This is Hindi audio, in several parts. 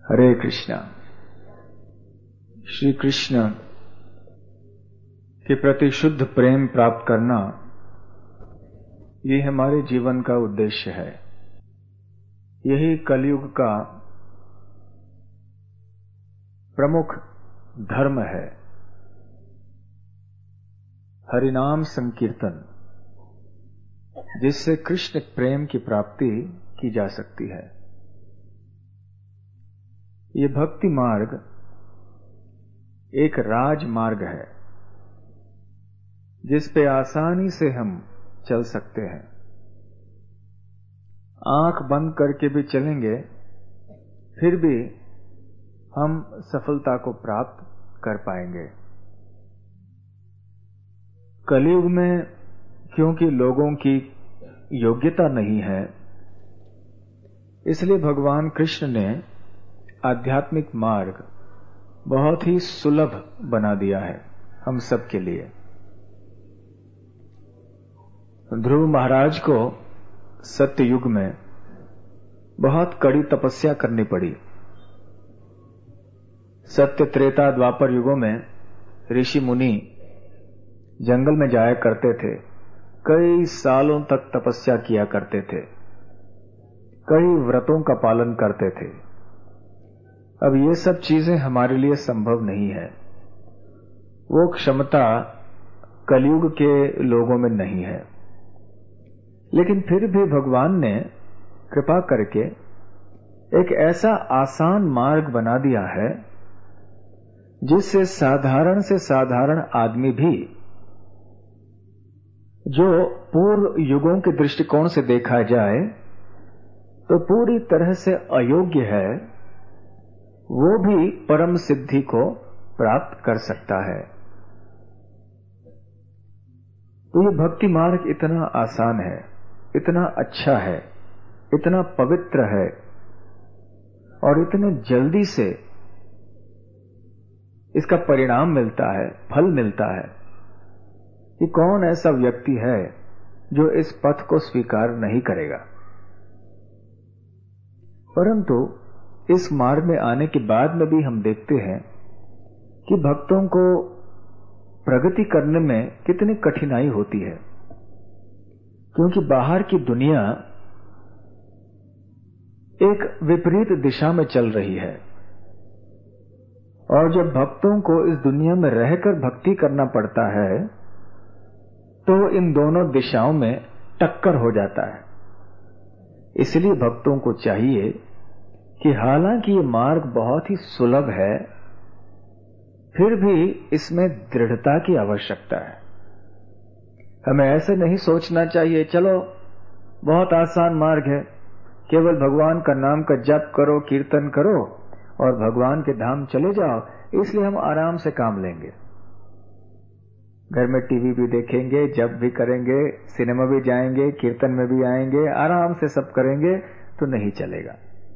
हरे कृष्णा। श्री कृष्ण के प्रति शुद्ध प्रेम प्राप्त करना, ये हमारे जीवन का उद्देश्य है। यही कलयुग का प्रमुख धर्म है। हरिनाम संकीर्तन, जिससे कृष्ण प्रेम की प्राप्ति की जा सकती है। ये भक्ति मार्ग एक राजमार्ग है, जिस पे आसानी से हम चल सकते हैं। आंख बंद करके भी चलेंगे, फिर भी हम सफलता को प्राप्त कर पाएंगे। कलयुग में क्योंकि लोगों की योग्यता नहीं है, इसलिए भगवान कृष्ण ने आध्यात्मिक मार्ग बहुत ही सुलभ बना दिया है हम सब के लिए। ध्रुव महाराज को सत्य युग में बहुत कड़ी तपस्या करनी पड़ी। सत्य, त्रेता, द्वापर युगों में ऋषि मुनि जंगल में जाया करते थे, कई सालों तक तपस्या किया करते थे, कई व्रतों का पालन करते थे। अब ये सब चीजें हमारे लिए संभव नहीं है। वो क्षमता कलयुग के लोगों में नहीं है। लेकिन फिर भी भगवान ने कृपा करके एक ऐसा आसान मार्ग बना दिया है, जिससे साधारण से साधारण आदमी भी, जो पूर्व युगों के दृष्टिकोण से देखा जाए तो पूरी तरह से अयोग्य है, वो भी परम सिद्धि को प्राप्त कर सकता है। तो ये भक्ति मार्ग इतना आसान है, इतना अच्छा है, इतना पवित्र है, और इतने जल्दी से इसका परिणाम मिलता है, फल मिलता है, कि कौन ऐसा व्यक्ति है जो इस पथ को स्वीकार नहीं करेगा। परंतु इस मार्ग में आने के बाद में भी हम देखते हैं कि भक्तों को प्रगति करने में कितनी कठिनाई होती है, क्योंकि बाहर की दुनिया एक विपरीत दिशा में चल रही है, और जब भक्तों को इस दुनिया में रहकर भक्ति करना पड़ता है, तो इन दोनों दिशाओं में टक्कर हो जाता है। इसलिए भक्तों को चाहिए कि हालांकि ये मार्ग बहुत ही सुलभ है, फिर भी इसमें दृढ़ता की आवश्यकता है। हमें ऐसे नहीं सोचना चाहिए चलो बहुत आसान मार्ग है, केवल भगवान का नाम का जप करो, कीर्तन करो और भगवान के धाम चले जाओ, इसलिए हम आराम से काम लेंगे। घर में टीवी भी देखेंगे, जप भी करेंगे, सिनेमा भी जाएंगे, कीर्तन में भी आएंगे, आराम से सब करेंगे, तो नहीं चलेगा।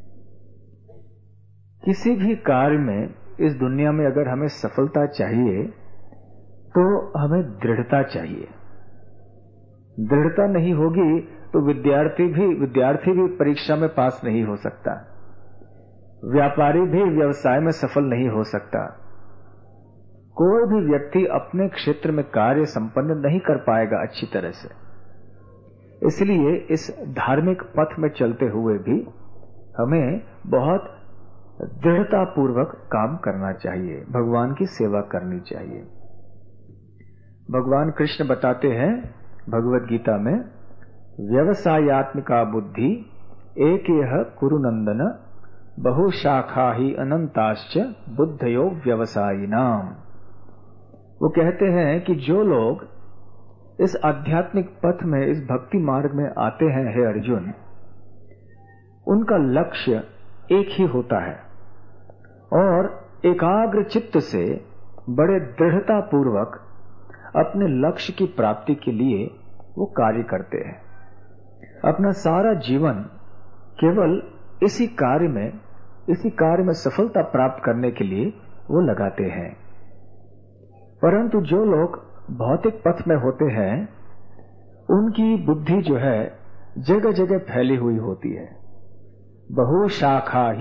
किसी भी कार्य में इस दुनिया में अगर हमें सफलता चाहिए, तो हमें दृढ़ता चाहिए। दृढ़ता नहीं होगी तो विद्यार्थी भी परीक्षा में पास नहीं हो सकता, व्यापारी भी व्यवसाय में सफल नहीं हो सकता, कोई भी व्यक्ति अपने क्षेत्र में कार्य संपन्न नहीं कर पाएगा अच्छी तरह से। इसलिए इस धार्मिक पथ में चलते हुए भी हमें बहुत दृढ़ता पूर्वक काम करना चाहिए, भगवान की सेवा करनी चाहिए। भगवान कृष्ण बताते हैं भगवद गीता में, व्यवसायात्मिका बुद्धि एकेह कुरु नंदन बहुशाखा ही अनंताश्च बुद्धयो व्यवसायिनाम। वो कहते हैं कि जो लोग इस आध्यात्मिक पथ में, इस भक्ति मार्ग में आते हैं, हे अर्जुन, उनका लक्ष्य एक ही होता है, और एकाग्र चित्त से बड़े दृढ़ता पूर्वक अपने लक्ष्य की प्राप्ति के लिए वो कार्य करते हैं। अपना सारा जीवन केवल इसी कार्य में सफलता प्राप्त करने के लिए वो लगाते हैं। परंतु जो लोग भौतिक पथ में होते हैं, उनकी बुद्धि जो है जगह जगह फैली हुई होती है। बहुशाखा ही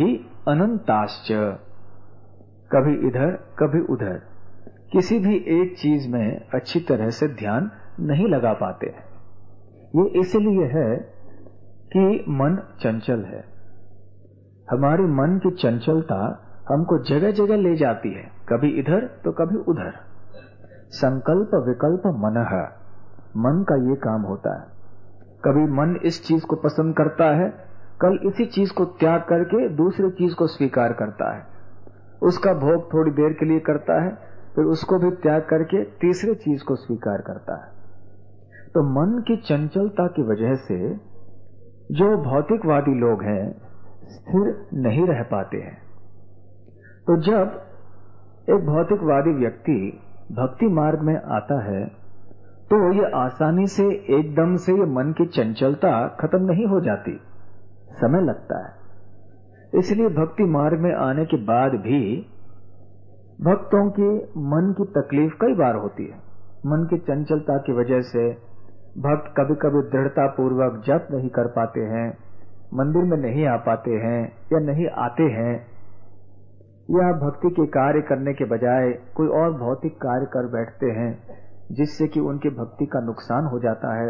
अनंताश्च, कभी इधर कभी उधर, किसी भी एक चीज में अच्छी तरह से ध्यान नहीं लगा पाते हैं। ये इसलिए है कि मन चंचल है। हमारे मन की चंचलता हमको जगह जगह ले जाती है, कभी इधर तो कभी उधर। संकल्प विकल्प मनः, मन का ये काम होता है। कभी मन इस चीज को पसंद करता है, कल इसी चीज को त्याग करके दूसरी चीज को स्वीकार करता है। उसका भोग थोड़ी देर के लिए करता है, फिर उसको भी त्याग करके तीसरी चीज को स्वीकार करता है। तो मन की चंचलता की वजह से जो भौतिकवादी लोग हैं स्थिर नहीं रह पाते हैं। तो जब एक भौतिकवादी व्यक्ति भक्ति मार्ग में आता है तो ये आसानी से एकदम से ये मन की चंचलता खत्म नहीं हो जाती, समय लगता है। इसलिए भक्ति मार्ग में आने के बाद भी भक्तों की मन की तकलीफ कई बार होती है। मन की चंचलता की वजह से भक्त कभी कभी दृढ़ता पूर्वक जप नहीं कर पाते हैं, मंदिर में नहीं आ पाते हैं या नहीं आते हैं, या भक्ति के कार्य करने के बजाय कोई और भौतिक कार्य कर बैठते हैं जिससे कि उनकी भक्ति का नुकसान हो जाता है।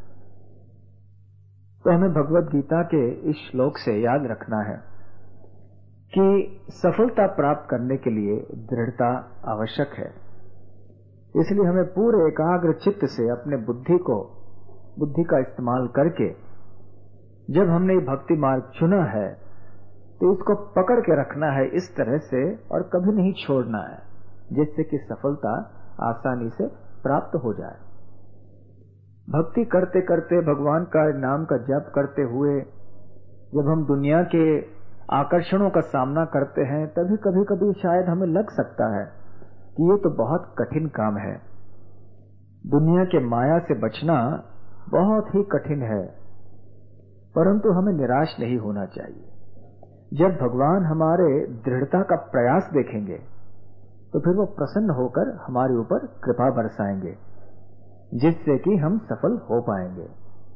तो हमें भगवत गीता के इस श्लोक से याद रखना है कि सफलता प्राप्त करने के लिए दृढ़ता आवश्यक है। इसलिए हमें पूरे एकाग्र चित्त से अपने बुद्धि का इस्तेमाल करके जब हमने ये भक्ति मार्ग चुना है तो इसको पकड़ के रखना है इस तरह से और कभी नहीं छोड़ना है, जिससे कि सफलता आसानी से प्राप्त हो जाए। भक्ति करते करते भगवान का नाम का जप करते हुए जब हम दुनिया के आकर्षणों का सामना करते हैं तभी कभी कभी शायद हमें लग सकता है कि ये तो बहुत कठिन काम है, दुनिया के माया से बचना बहुत ही कठिन है। परंतु हमें निराश नहीं होना चाहिए। जब भगवान हमारे दृढ़ता का प्रयास देखेंगे तो फिर वो प्रसन्न होकर हमारे ऊपर कृपा बरसाएंगे, जिससे कि हम सफल हो पाएंगे।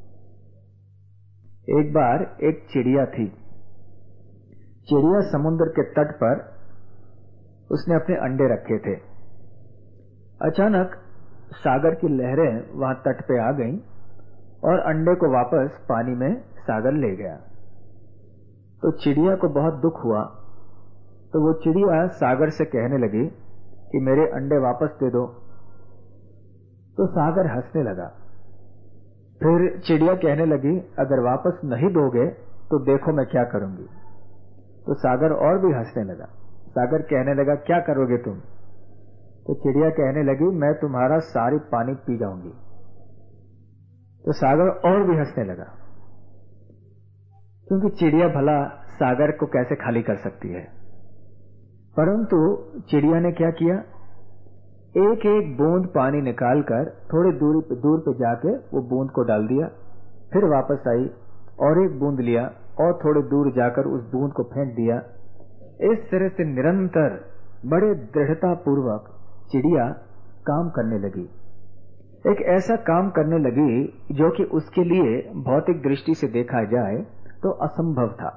एक बार एक चिड़िया थी। चिड़िया समुद्र के तट पर उसने अपने अंडे रखे थे। अचानक सागर की लहरें वहां तट पे आ गईं और अंडे को वापस पानी में सागर ले गया। तो चिड़िया को बहुत दुख हुआ। तो वो चिड़िया सागर से कहने लगी कि मेरे अंडे वापस दे दो। तो सागर हंसने लगा। फिर चिड़िया कहने लगी अगर वापस नहीं दोगे तो देखो मैं क्या करूंगी। तो सागर और भी हंसने लगा। सागर कहने लगा क्या करोगे तुम? तो चिड़िया कहने लगी मैं तुम्हारा सारी पानी पी जाऊंगी। तो सागर और भी हंसने लगा, क्योंकि चिड़िया भला सागर को कैसे खाली कर सकती है। परंतु चिड़िया ने क्या किया, एक एक बूंद पानी निकालकर थोड़ी दूर पे जाके वो बूंद को डाल दिया, फिर वापस आई और एक बूंद लिया और थोड़ी दूर जाकर उस बूंद को फेंक दिया। इस तरह से निरंतर बड़े दृढ़ता पूर्वक चिड़िया काम करने लगी। एक ऐसा काम करने लगी जो कि उसके लिए भौतिक दृष्टि से देखा जाए तो असंभव था।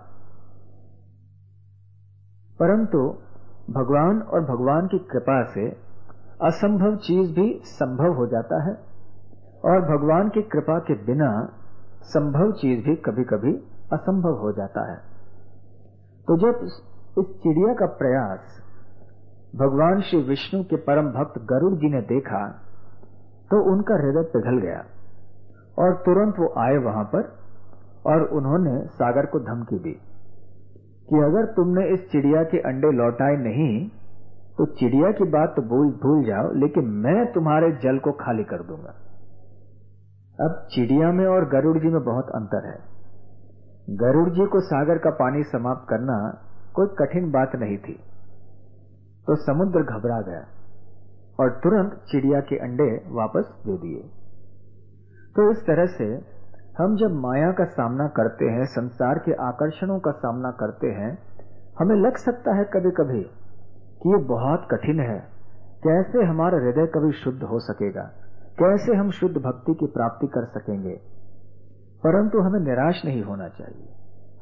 परंतु भगवान और भगवान की कृपा से असंभव चीज भी संभव हो जाता है और भगवान की कृपा के बिना संभव चीज भी कभी कभी असंभव हो जाता है। तो जब इस चिड़िया का प्रयास भगवान श्री विष्णु के परम भक्त गरुड़ जी ने देखा तो उनका हृदय पिघल गया और तुरंत वो आए वहां पर और उन्होंने सागर को धमकी दी कि अगर तुमने इस चिड़िया के अंडे लौटाए नहीं तो चिड़िया की बात तो भूल जाओ, लेकिन मैं तुम्हारे जल को खाली कर दूंगा। अब चिड़िया में और गरुड़ जी में बहुत अंतर है। गरुड़ जी को सागर का पानी समाप्त करना कोई कठिन बात नहीं थी। तो समुद्र घबरा गया और तुरंत चिड़िया के अंडे वापस दे दिए। तो इस तरह से हम जब माया का सामना करते हैं, संसार के आकर्षणों का सामना करते हैं, हमें लग सकता है कभी कभी कि ये बहुत कठिन है, कैसे हमारा हृदय कभी शुद्ध हो सकेगा, कैसे हम शुद्ध भक्ति की प्राप्ति कर सकेंगे। परंतु हमें निराश नहीं होना चाहिए।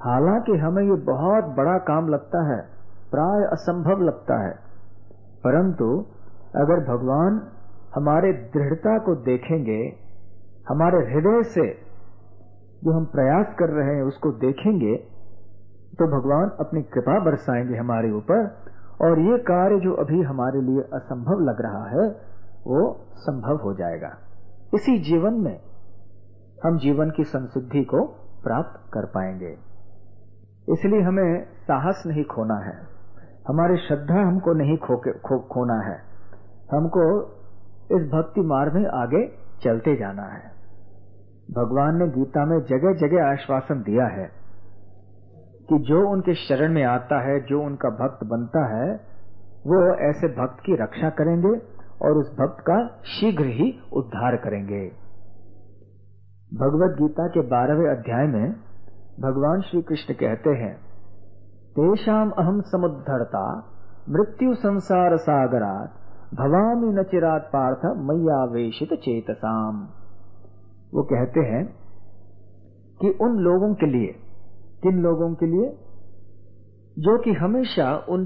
हालांकि हमें ये बहुत बड़ा काम लगता है, प्राय असंभव लगता है, परंतु अगर भगवान हमारे दृढ़ता को देखेंगे, हमारे हृदय से जो हम प्रयास कर रहे हैं उसको देखेंगे, तो भगवान अपनी कृपा बरसाएंगे हमारे ऊपर, और ये कार्य जो अभी हमारे लिए असंभव लग रहा है वो संभव हो जाएगा। इसी जीवन में हम जीवन की संसिद्धि को प्राप्त कर पाएंगे। इसलिए हमें साहस नहीं खोना है, हमारी श्रद्धा हमको नहीं खोना है, हमको इस भक्ति मार्ग में आगे चलते जाना है। भगवान ने गीता में जगह जगह आश्वासन दिया है कि जो उनके शरण में आता है, जो उनका भक्त बनता है, वो ऐसे भक्त की रक्षा करेंगे और उस भक्त का शीघ्र ही उद्धार करेंगे। भगवत गीता के 12वें अध्याय में भगवान श्री कृष्ण कहते हैं, तेषाम अहम समुद्धर्ता मृत्यु संसार सागरात भवामि न चिरात पार्थ मय्यावेशित चेतसाम। वो कहते हैं कि उन लोगों के लिए, किन लोगों के लिए, जो कि हमेशा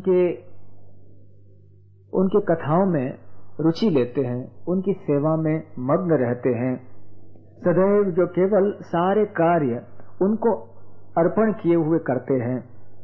उनके कथाओं में रुचि लेते हैं, उनकी सेवा में मग्न रहते हैं, सदैव जो केवल सारे कार्य उनको अर्पण किए हुए करते हैं।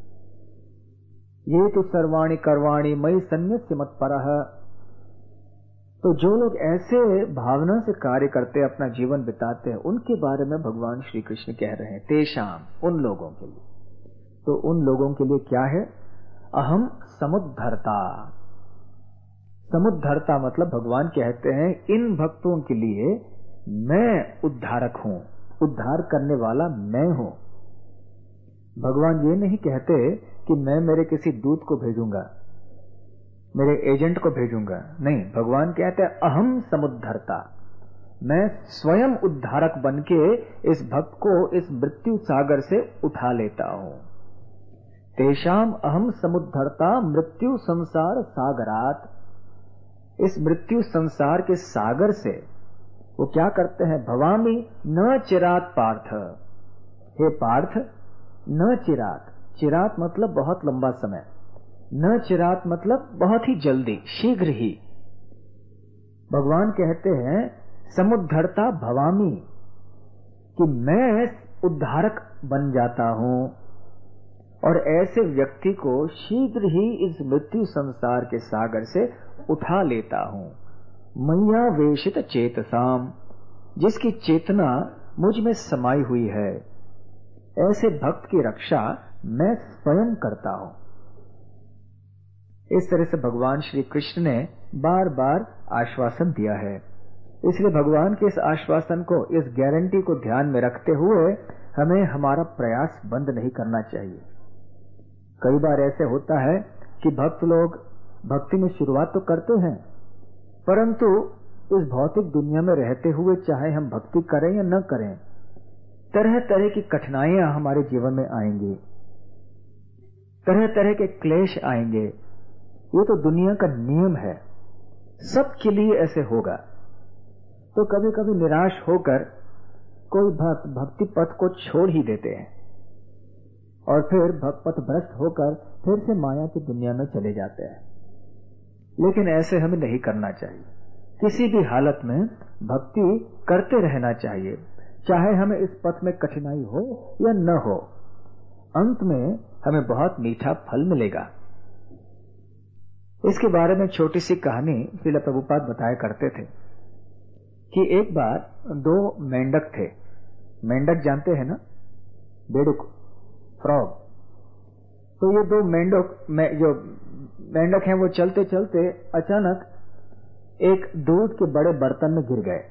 ये तो सर्वाणि कर्वाणि मयि सन्न्यस्य मत्परः। तो जो लोग ऐसे भावना से कार्य करते, अपना जीवन बिताते हैं, उनके बारे में भगवान श्री कृष्ण कह रहे हैं, तेषाम, उन लोगों के लिए। तो उन लोगों के लिए क्या है? अहम समुद्धर्ता। समुद्धर्ता मतलब भगवान कहते हैं इन भक्तों के लिए मैं उद्धारक हूं, उद्धार करने वाला मैं हूं। भगवान ये नहीं कहते कि मैं मेरे किसी दूत को भेजूंगा, मेरे एजेंट को भेजूंगा, नहीं। भगवान कहते हैं अहम समुद्धर्ता, मैं स्वयं उद्धारक बनके इस भक्त को इस मृत्यु सागर से उठा लेता हूं। तेषाम अहम समुद्धर्ता मृत्यु संसार सागरात। इस मृत्यु संसार के सागर से वो क्या करते हैं? भवामि न चिरात पार्थ। हे पार्थ, न चिरात, चिरात मतलब बहुत लंबा समय, न चिरात मतलब बहुत ही जल्दी, शीघ्र ही। भगवान कहते हैं समुद्धर्ता भवामी, कि मैं उद्धारक बन जाता हूं और ऐसे व्यक्ति को शीघ्र ही इस मृत्यु संसार के सागर से उठा लेता हूं। मय्या वेशित चेतसाम, जिसकी चेतना मुझ में समाई हुई है, ऐसे भक्त की रक्षा मैं स्वयं करता हूं। इस तरह से भगवान श्री कृष्ण ने बार बार आश्वासन दिया है। इसलिए भगवान के इस आश्वासन को, इस गारंटी को ध्यान में रखते हुए हमें हमारा प्रयास बंद नहीं करना चाहिए। कई बार ऐसे होता है कि भक्त लोग भक्ति में शुरुआत तो करते हैं, परंतु इस भौतिक दुनिया में रहते हुए चाहे हम भक्ति करें या न करें, तरह तरह की कठिनाइयां हमारे जीवन में आएंगी, तरह तरह के क्लेश आएंगे। ये तो दुनिया का नियम है, सबके लिए ऐसे होगा। तो कभी कभी निराश होकर कोई भक्त भक्ति पथ को छोड़ ही देते हैं और फिर भक्त भ्रष्ट होकर फिर से माया की दुनिया में चले जाते हैं। लेकिन ऐसे हमें नहीं करना चाहिए। किसी भी हालत में भक्ति करते रहना चाहिए, चाहे हमें इस पथ में कठिनाई हो या न हो, अंत में हमें बहुत मीठा फल मिलेगा। इसके बारे में छोटी सी कहानी श्रील प्रभुपाद बताया करते थे कि एक बार दो मेंढक थे। मेंढक जानते हैं ना, बेडुक, फ्रॉग। तो ये दो जो मेंढक हैं वो चलते चलते अचानक एक दूध के बड़े बर्तन में गिर गए।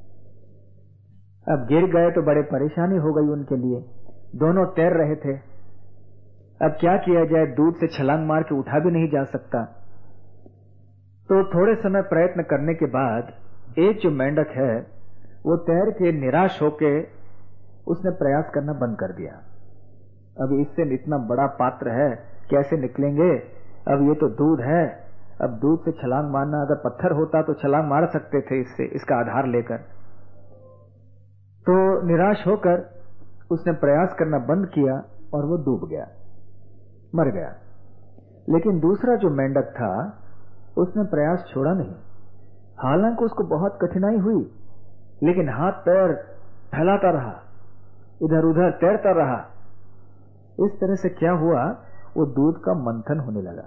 अब गिर गए तो बड़े परेशानी हो गई उनके लिए। दोनों तैर रहे थे, अब क्या किया जाए, दूध से छलांग मार के उठा भी नहीं जा सकता। तो थोड़े समय प्रयत्न करने के बाद एक जो मेंढक है वो तैर के निराश होके उसने प्रयास करना बंद कर दिया। अब इससे इतना बड़ा पात्र है, कैसे निकलेंगे, अब ये तो दूध है, अब दूध से छलांग मारना, अगर पत्थर होता तो छलांग मार सकते थे इससे, इसका आधार लेकर। तो निराश होकर उसने प्रयास करना बंद किया और वो डूब गया, मर गया। लेकिन दूसरा जो मेंढक था उसने प्रयास छोड़ा नहीं। हालांकि उसको बहुत कठिनाई हुई, लेकिन हाथ पैर फैलाता रहा, इधर उधर तैरता रहा। इस तरह से क्या हुआ, वो दूध का मंथन होने लगा,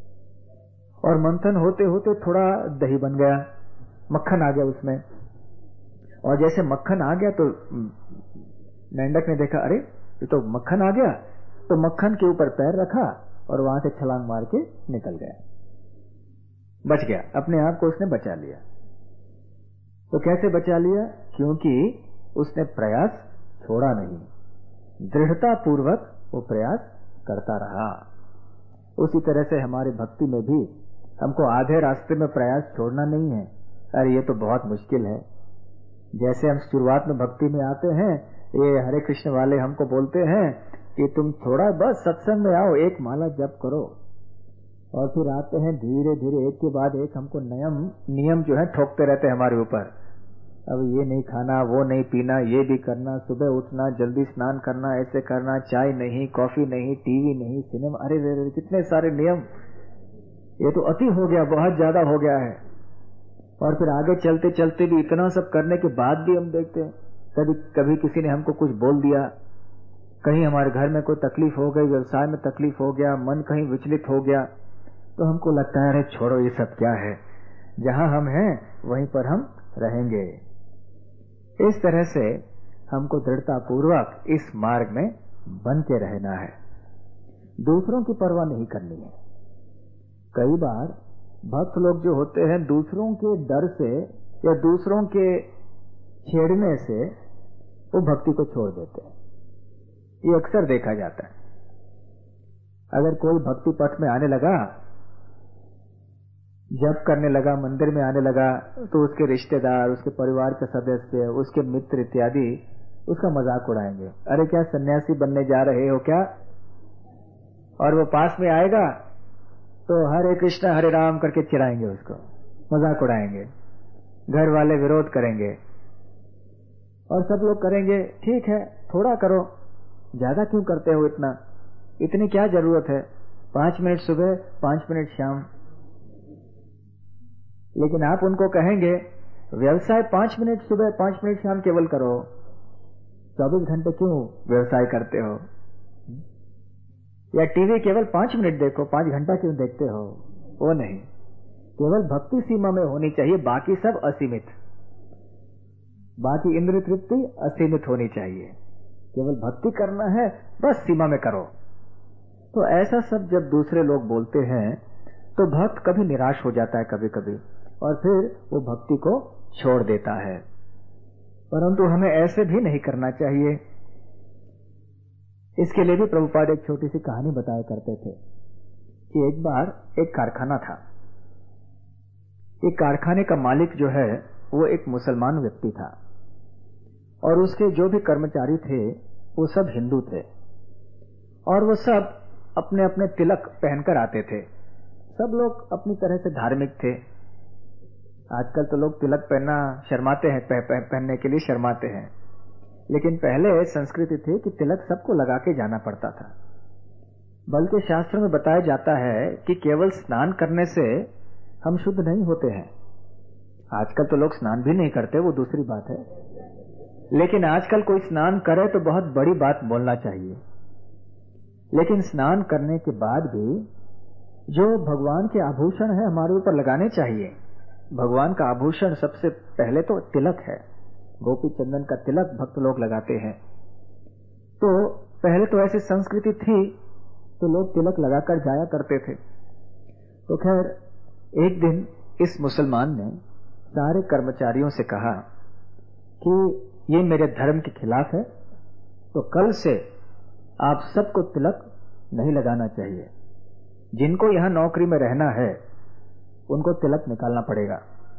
और मंथन होते होते थोड़ा दही बन गया, मक्खन आ गया उसमें। और जैसे मक्खन आ गया तो मेंढक ने देखा, अरे ये तो मक्खन आ गया, तो मक्खन के ऊपर पैर रखा और वहां से छलांग मार के निकल गया, बच गया। अपने आप को उसने बचा लिया। तो कैसे बचा लिया? क्योंकि उसने प्रयास छोड़ा नहीं, दृढ़ता पूर्वक वो प्रयास करता रहा। उसी तरह से हमारी भक्ति में भी हमको आधे रास्ते में प्रयास छोड़ना नहीं है। अरे ये तो बहुत मुश्किल है। जैसे हम शुरुआत में भक्ति में आते हैं, ये हरे कृष्ण वाले हमको बोलते हैं कि तुम थोड़ा बस सत्संग में आओ, एक माला जप करो, और फिर आते हैं धीरे धीरे एक के बाद एक हमको नियम जो है ठोकते रहते हैं हमारे ऊपर। अब ये नहीं खाना, वो नहीं पीना, ये भी करना, सुबह उठना, जल्दी स्नान करना, ऐसे करना, चाय नहीं, कॉफी नहीं, टीवी नहीं, सिनेमा, अरे रे कितने सारे नियम। ये तो अति हो गया, बहुत ज्यादा हो गया है। और फिर आगे चलते चलते भी इतना सब करने के बाद भी हम देखते हैं कभी किसी ने हमको कुछ बोल दिया, कहीं हमारे घर में कोई तकलीफ हो गई, व्यवसाय में तकलीफ हो गया, मन कहीं विचलित हो गया, तो हमको लगता है अरे छोड़ो ये सब क्या है, जहां हम हैं वहीं पर हम रहेंगे। इस तरह से हमको दृढ़ता पूर्वक इस मार्ग में बन के रहना है, दूसरों की परवाह नहीं करनी है। कई बार भक्त लोग जो होते हैं दूसरों के डर से या दूसरों के छेड़ने से वो भक्ति को छोड़ देते हैं। ये अक्सर देखा जाता है। अगर कोई भक्ति पथ में आने लगा, जप करने लगा, मंदिर में आने लगा, तो उसके रिश्तेदार, उसके परिवार के सदस्य, उसके मित्र इत्यादि उसका मजाक उड़ाएंगे। अरे क्या सन्यासी बनने जा रहे हो क्या? और वो पास में आएगा तो हरे कृष्णा हरे राम करके चिढ़ाएंगे, उसको मजाक उड़ाएंगे, घर वाले विरोध करेंगे, और सब लोग करेंगे ठीक है थोड़ा करो, ज्यादा क्यों करते हो, इतनी क्या जरूरत है, 5 मिनट सुबह 5 मिनट शाम। लेकिन आप उनको कहेंगे व्यवसाय 5 मिनट सुबह 5 मिनट शाम केवल करो, 24 घंटे क्यों व्यवसाय करते हो, या टीवी केवल 5 मिनट देखो, 5 घंटा क्यों देखते हो। वो नहीं, केवल भक्ति सीमा में होनी चाहिए, बाकी सब असीमित, बाकी इंद्रिय तृप्ति असीमित होनी चाहिए, केवल भक्ति करना है बस सीमा में करो। तो ऐसा सब जब दूसरे लोग बोलते हैं तो भक्त कभी निराश हो जाता है कभी कभी, और फिर वो भक्ति को छोड़ देता है। परंतु हमें ऐसे भी नहीं करना चाहिए। इसके लिए भी प्रभुपाद एक छोटी सी कहानी बताया करते थे कि एक बार एक कारखाना था। एक कारखाने का मालिक जो है वो एक मुसलमान व्यक्ति था, और उसके जो भी कर्मचारी थे वो सब हिंदू थे, और वो सब अपने अपने तिलक पहनकर आते थे। सब लोग अपनी तरह से धार्मिक थे। आजकल तो लोग तिलक पहनना शर्माते हैं, पहनने के लिए शर्माते हैं, लेकिन पहले संस्कृति थी कि तिलक सबको लगा के जाना पड़ता था। बल्कि शास्त्रों में बताया जाता है कि केवल स्नान करने से हम शुद्ध नहीं होते हैं। आजकल तो लोग स्नान भी नहीं करते, वो दूसरी बात है, लेकिन आजकल कोई स्नान करे तो बहुत बड़ी बात बोलना चाहिए। लेकिन स्नान करने के बाद भी जो भगवान के आभूषण है हमारे ऊपर लगाने चाहिए। भगवान का आभूषण सबसे पहले तो तिलक है, गोपी चंदन का तिलक भक्त लोग लगाते हैं। तो पहले तो ऐसी संस्कृति थी तो लोग तिलक लगाकर जाया करते थे। तो खैर एक दिन इस मुसलमान ने सारे कर्मचारियों से कहा कि ये मेरे धर्म के खिलाफ है, तो कल से आप सबको तिलक नहीं लगाना चाहिए। जिनको यहां नौकरी में रहना है उनको तिलक निकालना पड़ेगा।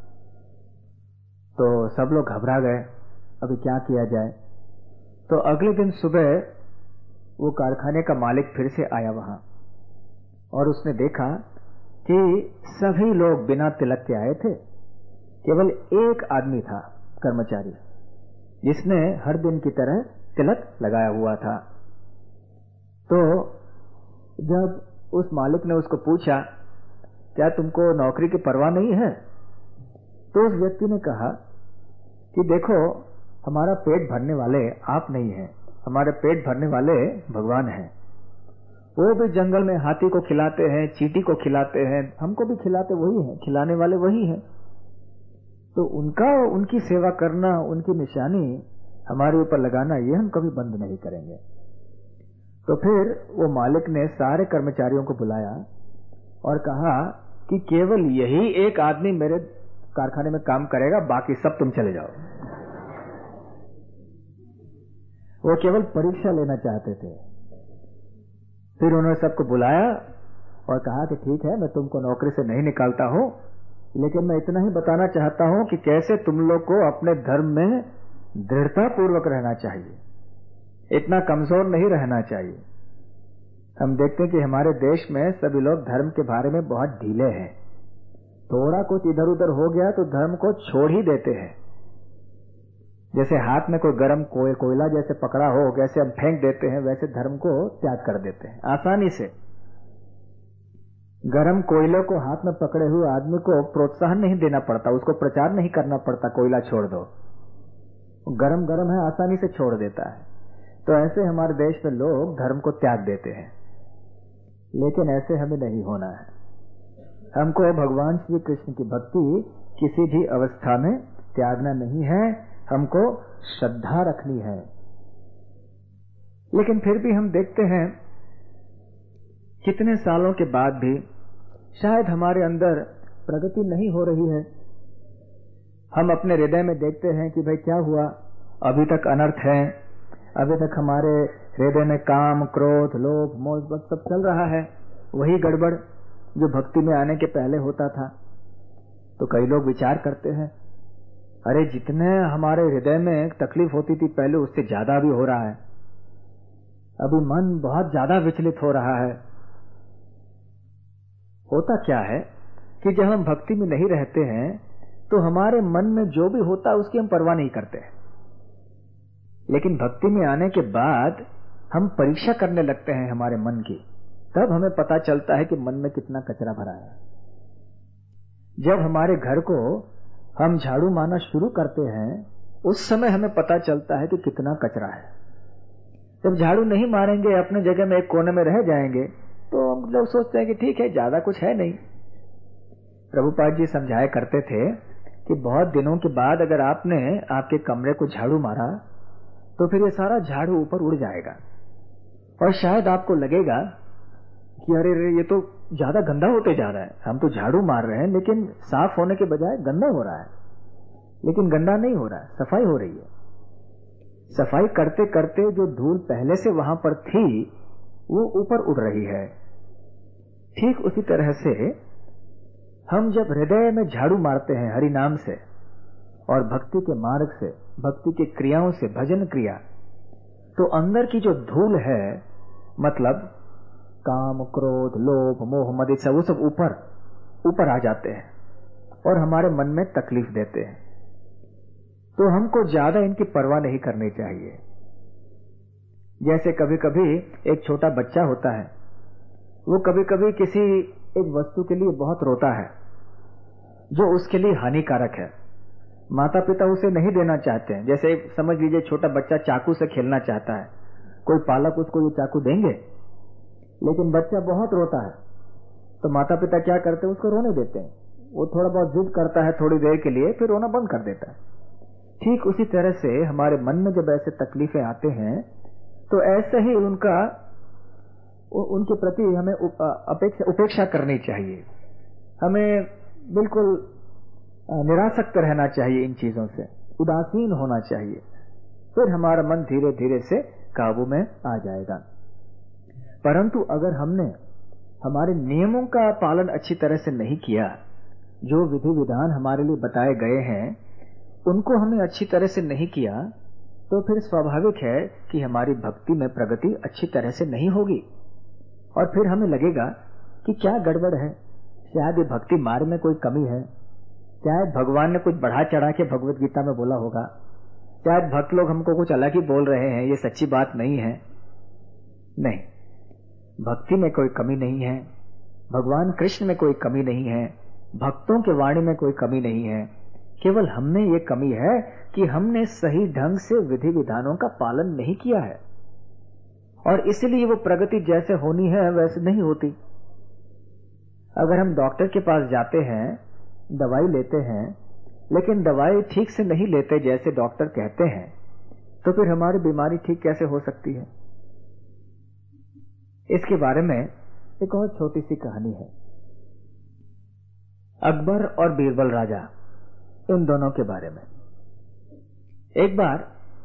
तो सब लोग घबरा गए, अभी क्या किया जाए। तो अगले दिन सुबह वो कारखाने का मालिक फिर से आया वहां, और उसने देखा कि सभी लोग बिना तिलक के आए थे। केवल एक आदमी था कर्मचारी जिसने हर दिन की तरह तिलक लगाया हुआ था। तो जब उस मालिक ने उसको पूछा, क्या तुमको नौकरी की परवाह नहीं है? तो उस व्यक्ति ने कहा कि देखो, हमारा पेट भरने वाले आप नहीं हैं, हमारे पेट भरने वाले भगवान हैं। वो भी जंगल में हाथी को खिलाते हैं, चींटी को खिलाते हैं, हमको भी खिलाते वही हैं, खिलाने वाले वही हैं। तो उनकी सेवा करना, उनकी निशानी हमारे ऊपर लगाना, ये हम कभी बंद नहीं करेंगे। तो फिर वो मालिक ने सारे कर्मचारियों को बुलाया और कहा कि केवल यही एक आदमी मेरे कारखाने में काम करेगा, बाकी सब तुम चले जाओ। वो केवल परीक्षा लेना चाहते थे। फिर उन्होंने सबको बुलाया और कहा कि ठीक है, मैं तुमको नौकरी से नहीं निकालता हूं, लेकिन मैं इतना ही बताना चाहता हूं कि कैसे तुम लोग को अपने धर्म में दृढ़ता पूर्वक रहना चाहिए, इतना कमजोर नहीं रहना चाहिए। हम देखते हैं कि हमारे देश में सभी लोग धर्म के बारे में बहुत ढीले हैं। थोड़ा कुछ इधर उधर हो गया तो धर्म को छोड़ ही देते हैं। जैसे हाथ में कोई गर्म कोयला जैसे पकड़ा हो, जैसे हम फेंक देते हैं, वैसे धर्म को त्याग कर देते हैं आसानी से। गर्म कोयले को हाथ में पकड़े हुए आदमी को प्रोत्साहन नहीं देना पड़ता, उसको प्रचार नहीं करना पड़ता, कोयला छोड़ दो, गरम गरम है, आसानी से छोड़ देता है। तो ऐसे हमारे देश में लोग धर्म को त्याग देते हैं, लेकिन ऐसे हमें नहीं होना है। हमको भगवान श्री कृष्ण की भक्ति किसी भी अवस्था में त्यागना नहीं है, हमको श्रद्धा रखनी है। लेकिन फिर भी हम देखते हैं कितने सालों के बाद भी शायद हमारे अंदर प्रगति नहीं हो रही है। हम अपने हृदय में देखते हैं कि भाई क्या हुआ, अभी तक अनर्थ है, अभी तक हमारे हृदय में काम, क्रोध, लोभ, मोह बस सब चल रहा है, वही गड़बड़ जो भक्ति में आने के पहले होता था। तो कई लोग विचार करते हैं, अरे जितने हमारे हृदय में तकलीफ होती थी पहले, उससे ज्यादा भी हो रहा है, अभी मन बहुत ज्यादा विचलित हो रहा है। होता क्या है कि जब हम भक्ति में नहीं रहते हैं तो हमारे मन में जो भी होता है उसकी हम परवाह नहीं करते, लेकिन भक्ति में आने के बाद हम परीक्षा करने लगते हैं हमारे मन की, तब हमें पता चलता है कि मन में कितना कचरा भरा है। जब हमारे घर को हम झाड़ू मारना शुरू करते हैं, उस समय हमें पता चलता है कि कितना कचरा है। जब झाड़ू नहीं मारेंगे, अपने जगह में एक कोने में रह जाएंगे, तो हम लोग सोचते हैं कि ठीक है, ज्यादा कुछ है नहीं। प्रभुपाद जी समझाया करते थे कि बहुत दिनों के बाद अगर आपने आपके कमरे को झाड़ू मारा तो फिर ये सारा झाड़ू ऊपर उड़ जाएगा और शायद आपको लगेगा कि अरे ये तो ज्यादा गंदा होते जा रहा है, हम तो झाड़ू मार रहे हैं लेकिन साफ होने के बजाय गंदा हो रहा है। लेकिन गंदा नहीं हो रहा है, सफाई हो रही है। सफाई करते करते जो धूल पहले से वहां पर थी वो ऊपर उड़ रही है। ठीक उसी तरह से हम जब हृदय में झाड़ू मारते हैं हरि नाम से और भक्ति के मार्ग से, भक्ति की क्रियाओं से, भजन क्रिया, तो अंदर की जो धूल है, मतलब काम, क्रोध, लोभ, मोह, मद, इच्छा, वो सब ऊपर आ जाते हैं और हमारे मन में तकलीफ देते हैं। तो हमको ज्यादा इनकी परवाह नहीं करनी चाहिए। जैसे कभी कभी एक छोटा बच्चा होता है, वो कभी कभी किसी एक वस्तु के लिए बहुत रोता है जो उसके लिए हानिकारक है, माता पिता उसे नहीं देना चाहते हैं। जैसे समझ लीजिए छोटा बच्चा चाकू से खेलना चाहता है, कोई पालक उसको ये चाकू देंगे, लेकिन बच्चा बहुत रोता है तो माता पिता क्या करते हैं, उसको रोने देते हैं। वो थोड़ा बहुत जिद करता है थोड़ी देर के लिए, फिर रोना बंद कर देता है। ठीक उसी तरह से हमारे मन में जब ऐसे तकलीफें आते हैं तो ऐसे ही उनके प्रति हमें उपेक्षा करनी चाहिए। हमें बिल्कुल निरासक्त रहना चाहिए, इन चीजों से उदासीन होना चाहिए, फिर हमारा मन धीरे धीरे से काबू में आ जाएगा। परंतु अगर हमने हमारे नियमों का पालन अच्छी तरह से नहीं किया, जो विधि विधान हमारे लिए बताए गए हैं उनको हमने अच्छी तरह से नहीं किया, तो फिर स्वाभाविक है कि हमारी भक्ति में प्रगति अच्छी तरह से नहीं होगी और फिर हमें लगेगा कि क्या गड़बड़ है, शायद ये भक्ति मार्ग में कोई कमी है, शायद भगवान ने कुछ बढ़ा चढ़ा के भगवत गीता में बोला होगा, शायद भक्त लोग हमको कुछ अलग ही बोल रहे हैं, ये सच्ची बात नहीं है। नहीं, भक्ति में कोई कमी नहीं है, भगवान कृष्ण में कोई कमी नहीं है, भक्तों के वाणी में कोई कमी नहीं है। केवल हमने ये कमी है कि हमने सही ढंग से विधि विधानों का पालन नहीं किया है, और इसलिए वो प्रगति जैसे होनी है वैसे नहीं होती। अगर हम डॉक्टर के पास जाते हैं, दवाई लेते हैं, लेकिन दवाई ठीक से नहीं लेते जैसे डॉक्टर कहते हैं, तो फिर हमारी बीमारी ठीक कैसे हो सकती है? इसके बारे में एक और छोटी सी कहानी है। अकबर और बीरबल राजा, इन दोनों के बारे में। एक बार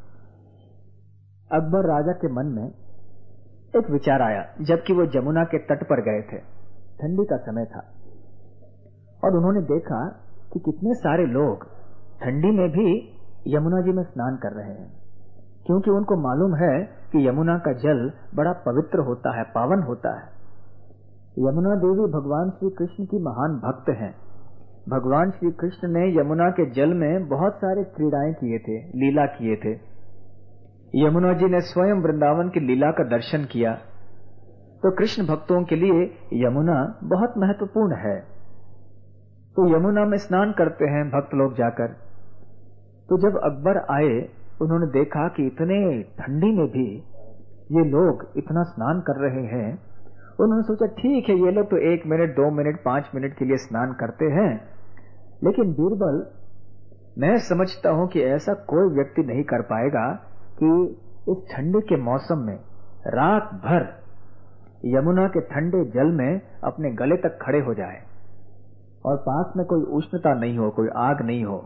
अकबर राजा के मन में एक विचार आया, जबकि वो जमुना के तट पर गए थे, ठंडी का समय था, और उन्होंने देखा कि कितने सारे लोग ठंडी में भी यमुना जी में स्नान कर रहे हैं, क्योंकि उनको मालूम है कि यमुना का जल बड़ा पवित्र होता है, पावन होता है। यमुना देवी भगवान श्री कृष्ण की महान भक्त हैं। भगवान श्री कृष्ण ने यमुना के जल में बहुत सारे क्रीड़ाएं किए थे, लीला किए थे। यमुना जी ने स्वयं वृंदावन की लीला का दर्शन किया। तो कृष्ण भक्तों के लिए यमुना बहुत महत्वपूर्ण है। तो यमुना में स्नान करते हैं भक्त लोग जाकर। तो जब अकबर आए, उन्होंने देखा कि इतने ठंडी में भी ये लोग इतना स्नान कर रहे हैं। उन्होंने सोचा ठीक है, ये लोग तो 1 मिनट 2 मिनट 5 मिनट के लिए स्नान करते हैं, लेकिन बीरबल, मैं समझता हूं कि ऐसा कोई व्यक्ति नहीं कर पाएगा कि इस ठंडी के मौसम में रात भर यमुना के ठंडे जल में अपने गले तक खड़े हो जाए और पास में कोई उष्णता नहीं हो, कोई आग नहीं हो।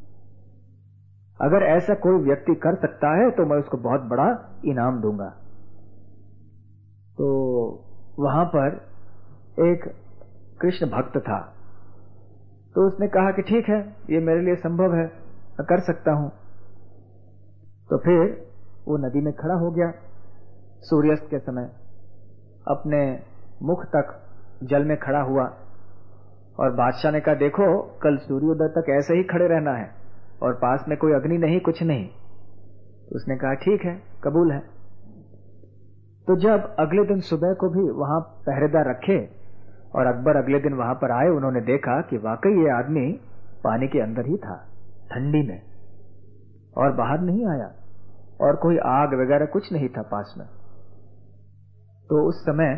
अगर ऐसा कोई व्यक्ति कर सकता है तो मैं उसको बहुत बड़ा इनाम दूंगा। तो वहां पर एक कृष्ण भक्त था, तो उसने कहा कि ठीक है, ये मेरे लिए संभव है, मैं कर सकता हूं। तो फिर वो नदी में खड़ा हो गया सूर्यास्त के समय, अपने मुख तक जल में खड़ा हुआ, और बादशाह ने कहा देखो, कल सूर्योदय तक ऐसे ही खड़े रहना है, और पास में कोई अग्नि नहीं, कुछ नहीं। तो उसने कहा ठीक है, कबूल है। तो जब अगले दिन सुबह को भी वहां पहरेदार रखे और अकबर अगले दिन वहां पर आए, उन्होंने देखा कि वाकई ये आदमी पानी के अंदर ही था, ठंडी में, और बाहर नहीं आया, और कोई आग वगैरह कुछ नहीं था पास में। तो उस समय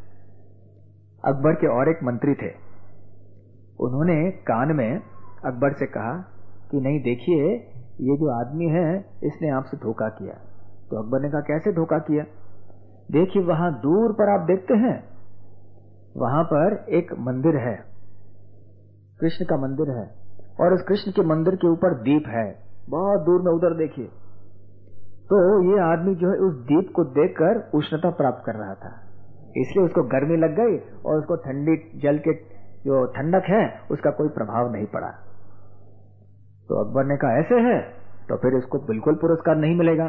अकबर के और एक मंत्री थे, उन्होंने कान में अकबर से कहा कि नहीं देखिए, ये जो आदमी है इसने आपसे धोखा किया। तो अकबर ने कहा कैसे धोखा किया? देखिए वहां दूर पर आप देखते हैं, वहां पर एक मंदिर है, कृष्ण का मंदिर है, और उस कृष्ण के मंदिर के ऊपर दीप है, बहुत दूर में, उधर देखिए। तो ये आदमी जो है उस दीप को देखकर उष्णता प्राप्त कर रहा था, इसलिए उसको गर्मी लग गई और उसको ठंडी जल के जो ठंडक है उसका कोई प्रभाव नहीं पड़ा। तो अकबर ने कहा ऐसे है तो फिर इसको बिल्कुल पुरस्कार नहीं मिलेगा।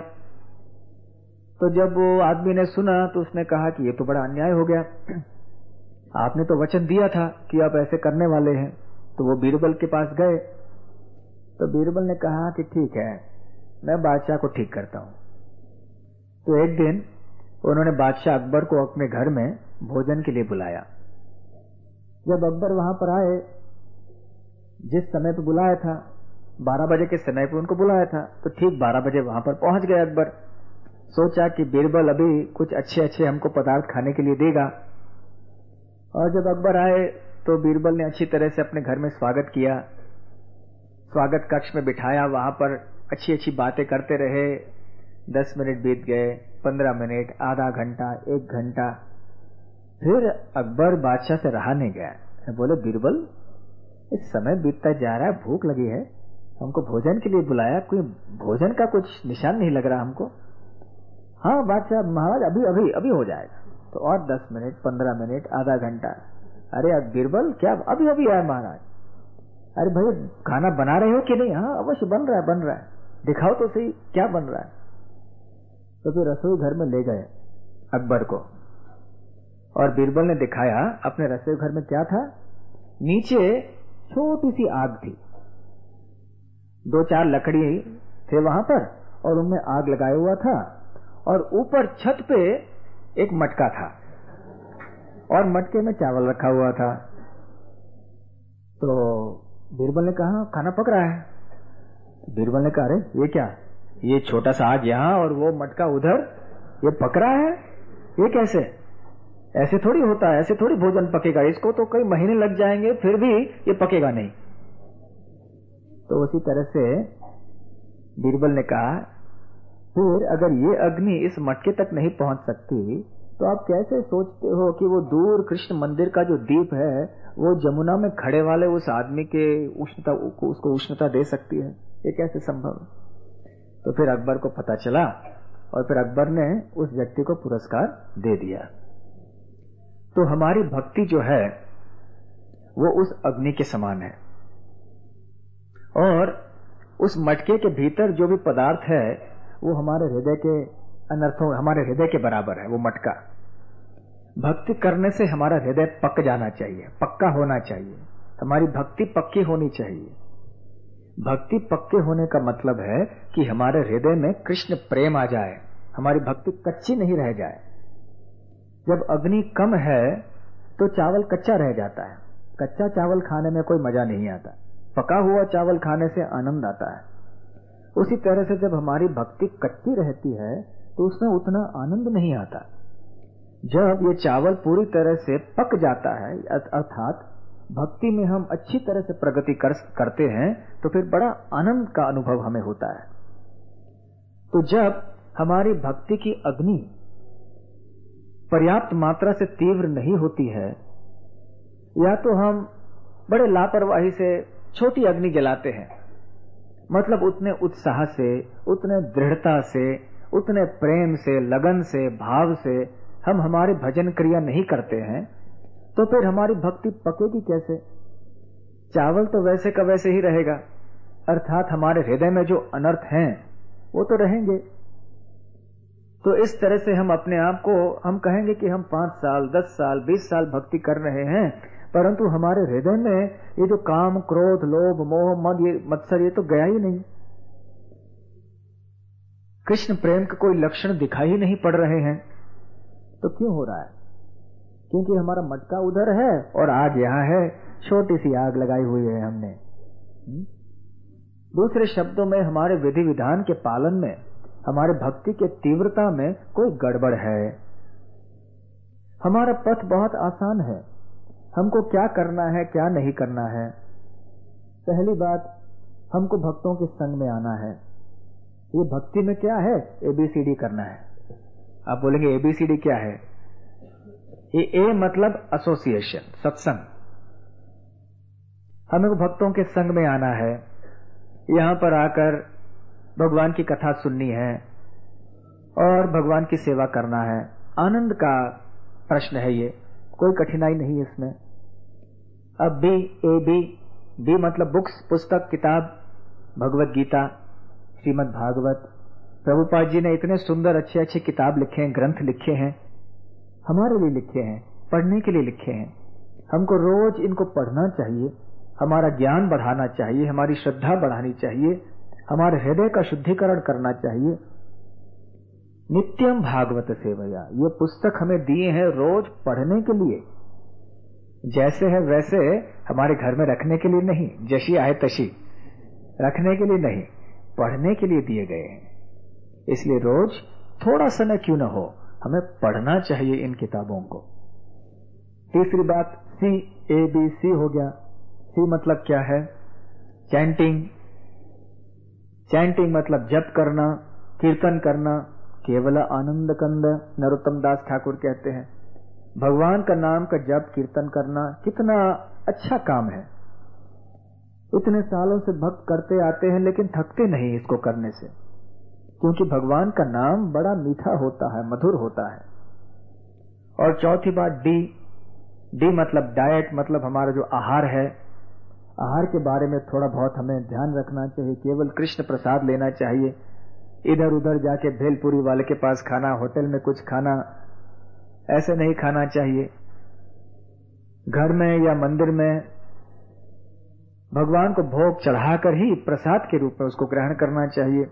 तो जब वो आदमी ने सुना तो उसने कहा कि ये तो बड़ा अन्याय हो गया, आपने तो वचन दिया था कि आप ऐसे करने वाले हैं। तो वो बीरबल के पास गए, तो बीरबल ने कहा कि ठीक है, मैं बादशाह को ठीक करता हूं। तो एक दिन उन्होंने बादशाह अकबर को अपने घर में भोजन के लिए बुलाया। जब अकबर वहां पर आए, जिस समय पे बुलाया था, 12 बजे के समय पे उनको बुलाया था, तो ठीक 12 बजे वहां पर पहुंच गए अकबर। सोचा कि बीरबल अभी कुछ अच्छे अच्छे हमको पदार्थ खाने के लिए देगा। और जब अकबर आए तो बीरबल ने अच्छी तरह से अपने घर में स्वागत किया, स्वागत कक्ष में बिठाया, वहां पर अच्छी अच्छी बातें करते रहे। 10 मिनट बीत गए, 15 मिनट, आधा घंटा, 1 घंटा। फिर अकबर बादशाह से रहा नहीं गया। बोले बीरबल, इस समय बीतता जा रहा है, भूख लगी है, हमको भोजन के लिए बुलाया, कोई भोजन का कुछ निशान नहीं लग रहा हमको। हाँ बादशाह महाराज, अभी अभी अभी हो जाएगा। तो और 10 मिनट, 15 मिनट, आधा घंटा। अरे बीरबल, क्या अभी अभी आए महाराज? अरे भाई खाना बना रहे हो कि नहीं? हाँ अवश्य बन रहा है, बन रहा है, दिखाओ तो सही क्या बन रहा है। तो फिर रसोई घर में ले गए अकबर को, और बीरबल ने दिखाया अपने रसोई घर में क्या था। नीचे छोटी सी आग थी, 2-4 लकड़ी थे वहां पर, और उनमें आग लगाया हुआ था, और ऊपर छत पे एक मटका था, और मटके में चावल रखा हुआ था। तो बीरबल ने कहा खाना पक रहा है। बीरबल ने कहा अरे ये क्या, ये छोटा सा आग यहाँ और वो मटका उधर, ये पक रहा है, ये कैसे? ऐसे थोड़ी होता है, ऐसे थोड़ी भोजन पकेगा, इसको तो कई महीने लग जाएंगे फिर भी ये पकेगा नहीं। तो उसी तरह से बीरबल ने कहा फिर अगर ये अग्नि इस मटके तक नहीं पहुंच सकती तो आप कैसे सोचते हो कि वो दूर कृष्ण मंदिर का जो दीप है वो जमुना में खड़े वाले उस आदमी के उष्णता उसको उष्णता दे सकती है? ये कैसे संभव है? तो फिर अकबर को पता चला और फिर अकबर ने उस व्यक्ति को पुरस्कार दे दिया। तो हमारी भक्ति जो है वो उस अग्नि के समान है और उस मटके के भीतर जो भी पदार्थ है वो हमारे हृदय के अनर्थों, हमारे हृदय के बराबर है वो मटका। भक्ति करने से हमारा हृदय पक जाना चाहिए, पक्का होना चाहिए, हमारी भक्ति पक्की होनी चाहिए। भक्ति पक्के होने का मतलब है कि हमारे हृदय में कृष्ण प्रेम आ जाए, हमारी भक्ति कच्ची नहीं रह जाए। जब अग्नि कम है तो चावल कच्चा रह जाता है, कच्चा चावल खाने में कोई मजा नहीं आता, पका हुआ चावल खाने से आनंद आता है। उसी तरह से जब हमारी भक्ति कच्ची रहती है तो उसमें उतना आनंद नहीं आता। जब ये चावल पूरी तरह से पक जाता है अर्थात भक्ति में हम अच्छी तरह से प्रगति करते हैं तो फिर बड़ा आनंद का अनुभव हमें होता है। तो जब हमारी भक्ति की अग्नि पर्याप्त मात्रा से तीव्र नहीं होती है या तो हम बड़े लापरवाही से छोटी अग्नि जलाते हैं, मतलब उतने उत्साह से, उतने दृढ़ता से, उतने प्रेम से, लगन से, भाव से हम हमारी भजन क्रिया नहीं करते हैं तो फिर हमारी भक्ति पकेगी कैसे? चावल तो वैसे का वैसे ही रहेगा, अर्थात हमारे हृदय में जो अनर्थ हैं वो तो रहेंगे। तो इस तरह से हम अपने आप को हम कहेंगे कि हम 5 साल 10 साल 20 साल भक्ति कर रहे हैं, परंतु हमारे हृदय में ये जो काम क्रोध लोभ मोह मद ये मत्सर ये तो गया ही नहीं। कृष्ण प्रेम का कोई लक्षण दिखाई ही नहीं पड़ रहे हैं। तो क्यों हो रहा है? क्योंकि हमारा मटका उधर है और आग यहाँ है, छोटी सी आग लगाई हुई है हमने। दूसरे शब्दों में हमारे विधि विधान के पालन में, हमारे भक्ति के तीव्रता में कोई गड़बड़ है। हमारा पथ बहुत आसान है, हमको क्या करना है क्या नहीं करना है। पहली बात, हमको भक्तों के संग में आना है। ये भक्ति में क्या है? ABCD करना है। आप बोलेंगे ABCD क्या है? ये A मतलब एसोसिएशन, सत्संग। हमें भक्तों के संग में आना है, यहां पर आकर भगवान की कथा सुननी है और भगवान की सेवा करना है। आनंद का प्रश्न है ये, कोई कठिनाई नहीं इसमें। अब B मतलब बुक्स, पुस्तक, किताब, भगवत गीता, श्रीमद् भागवत। प्रभुपाद जी ने इतने सुंदर अच्छे अच्छे किताब लिखे हैं, ग्रंथ लिखे हैं, हमारे लिए लिखे हैं, पढ़ने के लिए लिखे हैं। हमको रोज इनको पढ़ना चाहिए, हमारा ज्ञान बढ़ाना चाहिए, हमारी श्रद्धा बढ़ानी चाहिए, हमारे हृदय का शुद्धिकरण करना चाहिए। नित्यम भागवत सेवया, ये पुस्तक हमें दिए हैं रोज पढ़ने के लिए, जैसे है वैसे हमारे घर में रखने के लिए नहीं, जैसी आए तशी रखने के लिए नहीं, पढ़ने के लिए दिए गए हैं। इसलिए रोज थोड़ा समय क्यों न हो हमें पढ़ना चाहिए इन किताबों को। तीसरी बात CABC हो गया। C मतलब क्या है? चैंटिंग। चैंटिंग मतलब जप करना, कीर्तन करना। केवल आनंद कंद नरोत्तम दास ठाकुर कहते हैं, भगवान का नाम का जप कीर्तन करना कितना अच्छा काम है। इतने सालों से भक्त करते आते हैं लेकिन थकते नहीं इसको करने से, क्योंकि भगवान का नाम बड़ा मीठा होता है, मधुर होता है। और चौथी बात D मतलब डाइट, मतलब हमारा जो आहार है, आहार के बारे में थोड़ा बहुत हमें ध्यान रखना चाहिए। केवल कृष्ण प्रसाद लेना चाहिए, इधर उधर जाके भेलपुरी वाले के पास खाना, होटल में कुछ खाना, ऐसे नहीं खाना चाहिए। घर में या मंदिर में भगवान को भोग चढ़ाकर ही प्रसाद के रूप में उसको ग्रहण करना चाहिए।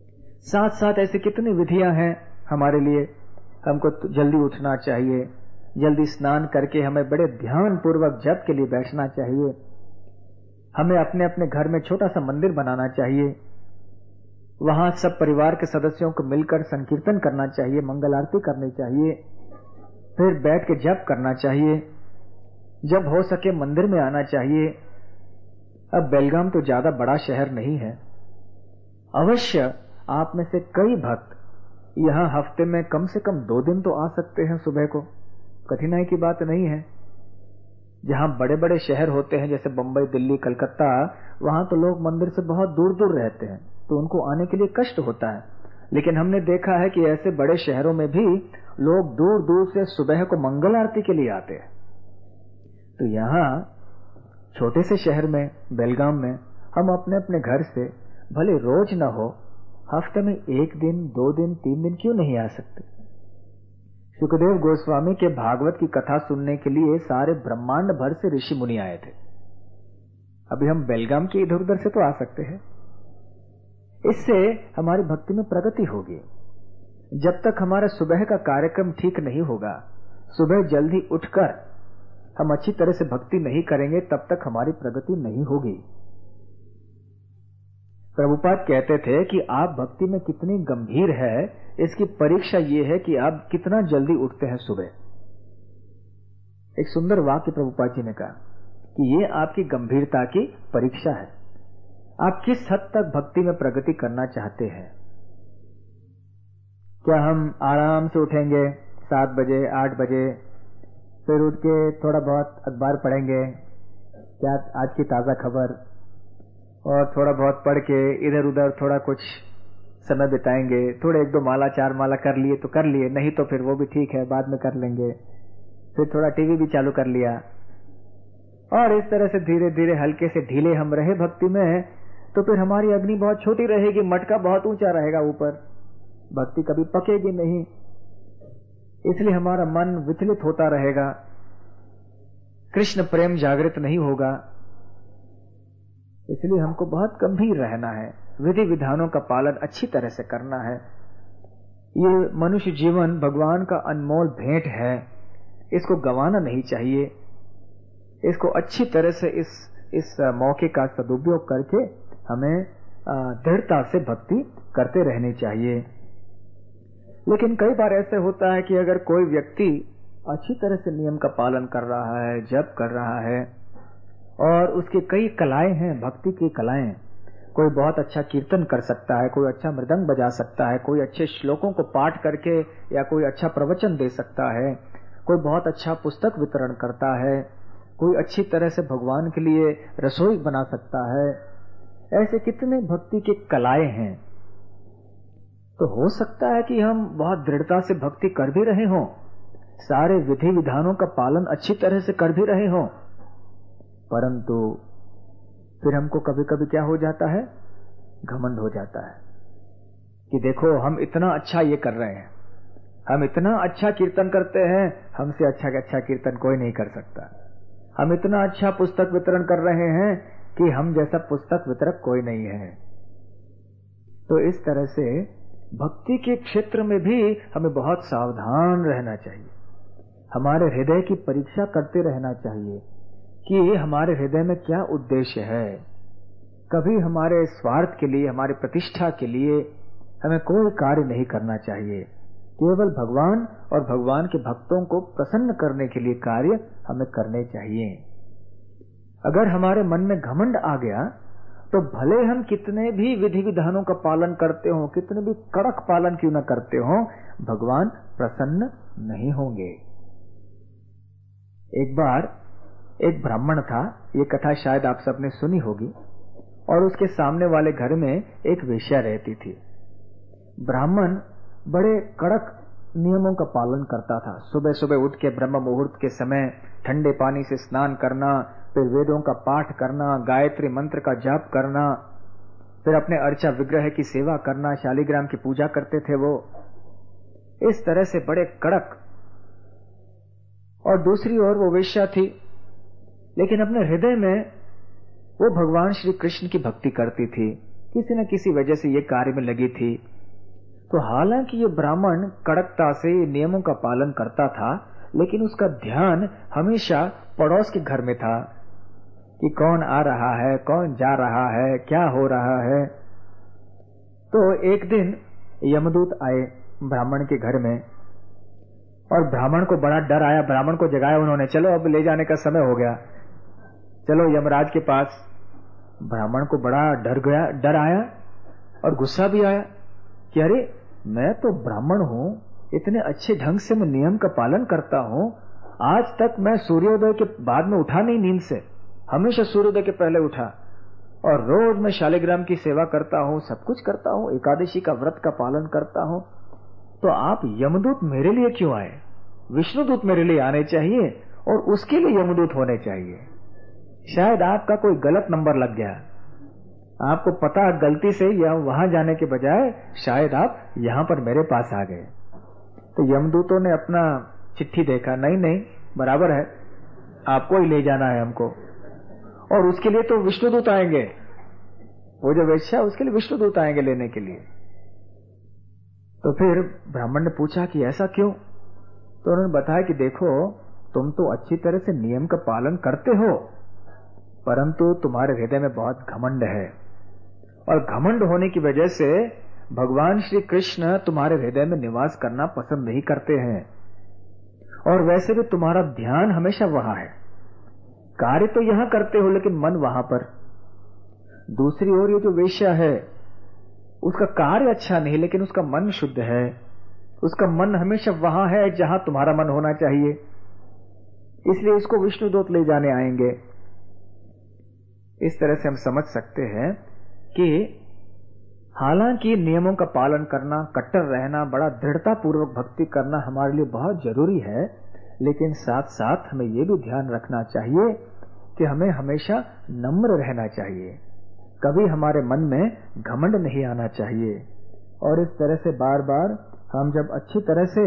साथ साथ ऐसी कितनी विधियां हैं हमारे लिए। हमको जल्दी उठना चाहिए, जल्दी स्नान करके हमें बड़े ध्यान पूर्वक जप के लिए बैठना चाहिए। हमें अपने अपने घर में छोटा सा मंदिर बनाना चाहिए, वहां सब परिवार के सदस्यों को मिलकर संकीर्तन करना चाहिए, मंगल आरती करनी चाहिए, फिर बैठ के जप करना चाहिए, जब हो सके मंदिर में आना चाहिए। अब बेलगाम तो ज्यादा बड़ा शहर नहीं है, अवश्य आप में से कई भक्त यहाँ हफ्ते में कम से कम 2 दिन तो आ सकते हैं सुबह को, कठिनाई की बात नहीं है। जहां बड़े बड़े शहर होते हैं जैसे बंबई, दिल्ली, कलकत्ता, वहां तो लोग मंदिर से बहुत दूर दूर रहते हैं, तो उनको आने के लिए कष्ट होता है। लेकिन हमने देखा है कि ऐसे बड़े शहरों में भी लोग दूर दूर से सुबह को मंगल आरती के लिए आते हैं। तो यहाँ छोटे से शहर में, बेलगाम में, हम अपने अपने घर से भले रोज न हो, हफ्ते में 1 दिन, 2 दिन, 3 दिन क्यों नहीं आ सकते। सुखदेव गोस्वामी के भागवत की कथा सुनने के लिए सारे ब्रह्मांड भर से ऋषि मुनि आए थे। अभी हम बेलगाम के इधर उधर से तो आ सकते हैं। इससे हमारी भक्ति में प्रगति होगी। जब तक हमारा सुबह का कार्यक्रम ठीक नहीं होगा, सुबह जल्दी उठकर हम अच्छी तरह से भक्ति नहीं करेंगे, तब तक हमारी प्रगति नहीं होगी। प्रभुपाद कहते थे कि आप भक्ति में कितनी गंभीर है, इसकी परीक्षा ये है कि आप कितना जल्दी उठते हैं सुबह। एक सुंदर वाक्य प्रभुपाद जी ने कहा कि ये आपकी गंभीरता की परीक्षा है। आप किस हद तक भक्ति में प्रगति करना चाहते हैं। क्या हम आराम से उठेंगे 7 बजे, 8 बजे, फिर उठ के थोड़ा बहुत अखबार पढ़ेंगे, क्या आज की ताजा खबर, और थोड़ा बहुत पढ़ के इधर उधर थोड़ा कुछ समय बिताएंगे, थोड़े 1-2 माला 4 माला कर लिए तो कर लिए, नहीं तो फिर वो भी ठीक है, बाद में कर लेंगे, फिर थोड़ा टीवी भी चालू कर लिया, और इस तरह से धीरे धीरे हल्के से ढीले हम रहे भक्ति में, तो फिर हमारी अग्नि बहुत छोटी रहेगी, मटका बहुत ऊंचा रहेगा ऊपर, भक्ति कभी पकेगी नहीं। इसलिए हमारा मन विचलित होता रहेगा, कृष्ण प्रेम जागृत नहीं होगा। इसलिए हमको बहुत गंभीर रहना है, विधि विधानों का पालन अच्छी तरह से करना है। ये मनुष्य जीवन भगवान का अनमोल भेंट है, इसको गंवाना नहीं चाहिए। इसको अच्छी तरह से इस मौके का सदुपयोग करके हमें दृढ़ता से भक्ति करते रहनी चाहिए। लेकिन कई बार ऐसे होता है कि अगर कोई व्यक्ति अच्छी तरह से नियम का पालन कर रहा है, जप कर रहा है, और उसकी कई कलाएं हैं, भक्ति की कलाएं, कोई बहुत अच्छा कीर्तन कर सकता है, कोई अच्छा मृदंग बजा सकता है, कोई अच्छे श्लोकों को पाठ करके या कोई अच्छा प्रवचन दे सकता है, कोई बहुत अच्छा पुस्तक वितरण करता है, कोई अच्छी तरह से भगवान के लिए रसोई बना सकता है। ऐसे कितने भक्ति के कलाएं हैं। तो हो सकता है कि हम बहुत दृढ़ता से भक्ति कर भी रहे हों, सारे विधि विधानों का पालन अच्छी तरह से कर भी रहे हों, परंतु फिर हमको कभी कभी क्या हो जाता है, घमंड हो जाता है कि देखो हम इतना अच्छा ये कर रहे हैं, हम इतना अच्छा कीर्तन करते हैं, हमसे अच्छा कीर्तन कोई नहीं कर सकता, हम इतना अच्छा पुस्तक वितरण कर रहे हैं कि हम जैसा पुस्तक वितरक कोई नहीं है। तो इस तरह से भक्ति के क्षेत्र में भी हमें बहुत सावधान रहना चाहिए, हमारे हृदय की परीक्षा करते रहना चाहिए कि हमारे हृदय में क्या उद्देश्य है। कभी हमारे स्वार्थ के लिए, हमारी प्रतिष्ठा के लिए हमें कोई कार्य नहीं करना चाहिए। केवल भगवान और भगवान के भक्तों को प्रसन्न करने के लिए कार्य हमें करने चाहिए। अगर हमारे मन में घमंड आ गया तो भले हम कितने भी विधि विधानों का पालन करते हो, कितने भी कड़क पालन क्यों न करते हो, भगवान प्रसन्न नहीं होंगे। एक बार एक ब्राह्मण था, ये कथा शायद आप सबने सुनी होगी, और उसके सामने वाले घर में एक वेश्या रहती थी। ब्राह्मण बड़े कड़क नियमों का पालन करता था। सुबह सुबह उठ के ब्रह्म मुहूर्त के समय ठंडे पानी से स्नान करना, फिर वेदों का पाठ करना, गायत्री मंत्र का जाप करना, फिर अपने अर्चा विग्रह की सेवा करना, शालिग्राम की पूजा करते थे वो। इस तरह से बड़े कड़क। और दूसरी ओर वो वेश्या थी, लेकिन अपने हृदय में वो भगवान श्री कृष्ण की भक्ति करती थी, किसी न किसी वजह से ये कार्य में लगी थी। तो हालांकि ये ब्राह्मण कड़कता से नियमों का पालन करता था, लेकिन उसका ध्यान हमेशा पड़ोस के घर में था कि कौन आ रहा है, कौन जा रहा है, क्या हो रहा है। तो एक दिन यमदूत आए ब्राह्मण के घर में और ब्राह्मण को बड़ा डर आया। ब्राह्मण को जगाया उन्होंने, चलो अब ले जाने का समय हो गया, चलो यमराज के पास। ब्राह्मण को बड़ा डर आया और गुस्सा भी आया कि अरे मैं तो ब्राह्मण हूं, इतने अच्छे ढंग से मैं नियम का पालन करता हूं, आज तक मैं सूर्योदय के बाद में उठा नहीं नींद से, हमेशा सूर्योदय के पहले उठा, और रोज मैं शालिग्राम की सेवा करता हूं, सब कुछ करता हूं, एकादशी का व्रत का पालन करता हूं, तो आप यमदूत मेरे लिए क्यों आए? विष्णुदूत मेरे लिए आने चाहिए और उसके लिए यमदूत होने चाहिए। शायद आपका कोई गलत नंबर लग गया, आपको पता गलती से या वहां जाने के बजाय शायद आप यहां पर मेरे पास आ गए। तो यमदूतों ने अपना चिट्ठी देखा, नहीं बराबर है, आपको ही ले जाना है हमको, और उसके लिए तो विष्णुदूत आएंगे, वो जो वेश्या उसके लिए विष्णुदूत आएंगे लेने के लिए। तो फिर ब्राह्मण ने पूछा कि ऐसा क्यों? तो उन्होंने बताया कि देखो, तुम तो अच्छी तरह से नियम का पालन करते हो, परंतु तुम्हारे हृदय में बहुत घमंड है, और घमंड होने की वजह से भगवान श्री कृष्ण तुम्हारे हृदय में निवास करना पसंद नहीं करते हैं, और वैसे भी तुम्हारा ध्यान हमेशा वहां है, कार्य तो यहां करते हो लेकिन मन वहां पर। दूसरी ओर ये जो वेश्या है उसका कार्य अच्छा नहीं, लेकिन उसका मन शुद्ध है, उसका मन हमेशा वहां है जहां तुम्हारा मन होना चाहिए, इसलिए इसको विष्णुदूत ले जाने आएंगे। इस तरह से हम समझ सकते हैं कि हालांकि नियमों का पालन करना, कट्टर रहना, बड़ा दृढ़ता पूर्वक भक्ति करना हमारे लिए बहुत जरूरी है, लेकिन साथ साथ हमें यह भी ध्यान रखना चाहिए कि हमें हमेशा नम्र रहना चाहिए, कभी हमारे मन में घमंड नहीं आना चाहिए। और इस तरह से बार बार हम जब अच्छी तरह से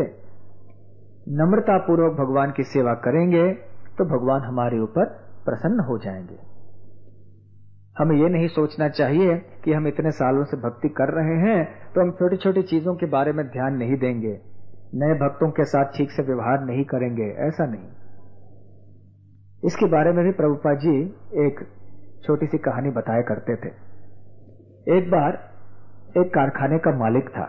नम्रता पूर्वक भगवान की सेवा करेंगे तो भगवान हमारे ऊपर प्रसन्न हो जाएंगे। हमें यह नहीं सोचना चाहिए कि हम इतने सालों से भक्ति कर रहे हैं तो हम छोटी छोटी चीजों के बारे में ध्यान नहीं देंगे, नए भक्तों के साथ ठीक से व्यवहार नहीं करेंगे, ऐसा नहीं। इसके बारे में भी प्रभुपाद जी एक छोटी सी कहानी बताया करते थे। एक बार एक कारखाने का मालिक था,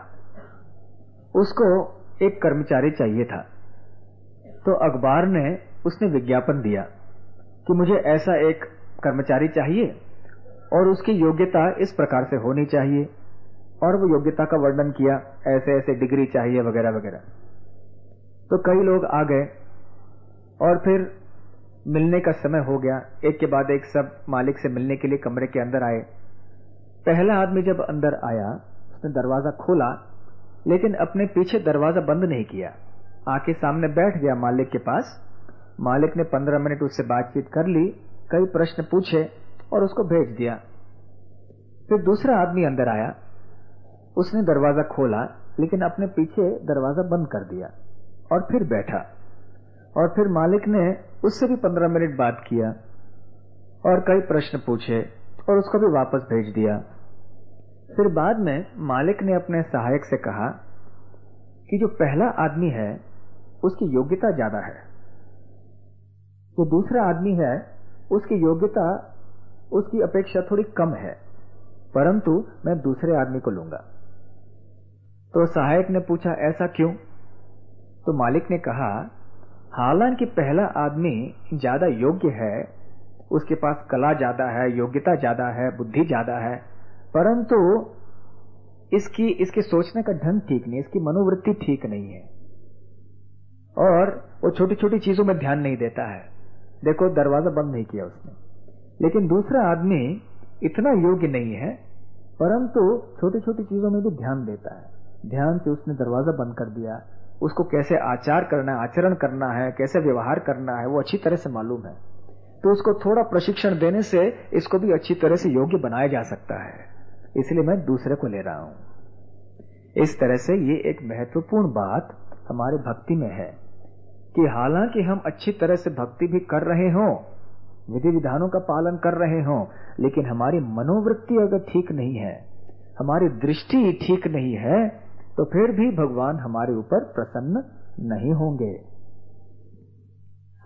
उसको एक कर्मचारी चाहिए था, तो अखबार ने उसने विज्ञापन दिया कि मुझे ऐसा एक कर्मचारी चाहिए और उसकी योग्यता इस प्रकार से होनी चाहिए, और वो योग्यता का वर्णन किया, ऐसे ऐसे डिग्री चाहिए वगैरह वगैरह। तो कई लोग आ गए और फिर मिलने का समय हो गया, एक के बाद एक सब मालिक से मिलने के लिए कमरे के अंदर आए। पहला आदमी जब अंदर आया उसने दरवाजा खोला, लेकिन अपने पीछे दरवाजा बंद नहीं किया, आके सामने बैठ गया मालिक के पास। मालिक ने 15 मिनट उससे बातचीत कर ली, कई प्रश्न पूछे और उसको भेज दिया। फिर दूसरा आदमी अंदर आया, उसने दरवाजा खोला लेकिन अपने पीछे दरवाजा बंद कर दिया और फिर बैठा, और फिर मालिक ने उससे भी 15 मिनट बात किया और कई प्रश्न पूछे और उसको भी वापस भेज दिया। फिर बाद में मालिक ने अपने सहायक से कहा कि जो पहला आदमी है उसकी योग्यता ज्यादा है, जो दूसरा आदमी है उसकी योग्यता उसकी अपेक्षा थोड़ी कम है, परंतु मैं दूसरे आदमी को लूंगा। तो सहायक ने पूछा ऐसा क्यों? तो मालिक ने कहा हालांकि पहला आदमी ज्यादा योग्य है, उसके पास कला ज्यादा है, योग्यता ज्यादा है, बुद्धि ज्यादा है, परंतु इसके सोचने का ढंग ठीक नहीं, इसकी मनोवृत्ति ठीक नहीं है, और वो छोटी छोटी चीजों में ध्यान नहीं देता है। देखो दरवाजा बंद नहीं किया उसने। लेकिन दूसरा आदमी इतना योग्य नहीं है, परंतु छोटी छोटी चीजों में भी ध्यान देता है। ध्यान से उसने दरवाजा बंद कर दिया, उसको कैसे आचार करना है, आचरण करना है, कैसे व्यवहार करना है वो अच्छी तरह से मालूम है। तो उसको थोड़ा प्रशिक्षण देने से इसको भी अच्छी तरह से योग्य बनाया जा सकता है, इसलिए मैं दूसरे को ले रहा हूं। इस तरह से ये एक महत्वपूर्ण बात हमारे भक्ति में है कि हालांकि हम अच्छी तरह से भक्ति भी कर रहे हों, विधि विधानों का पालन कर रहे हों, लेकिन हमारी मनोवृत्ति अगर ठीक नहीं है, हमारी दृष्टि ठीक नहीं है, तो फिर भी भगवान हमारे ऊपर प्रसन्न नहीं होंगे।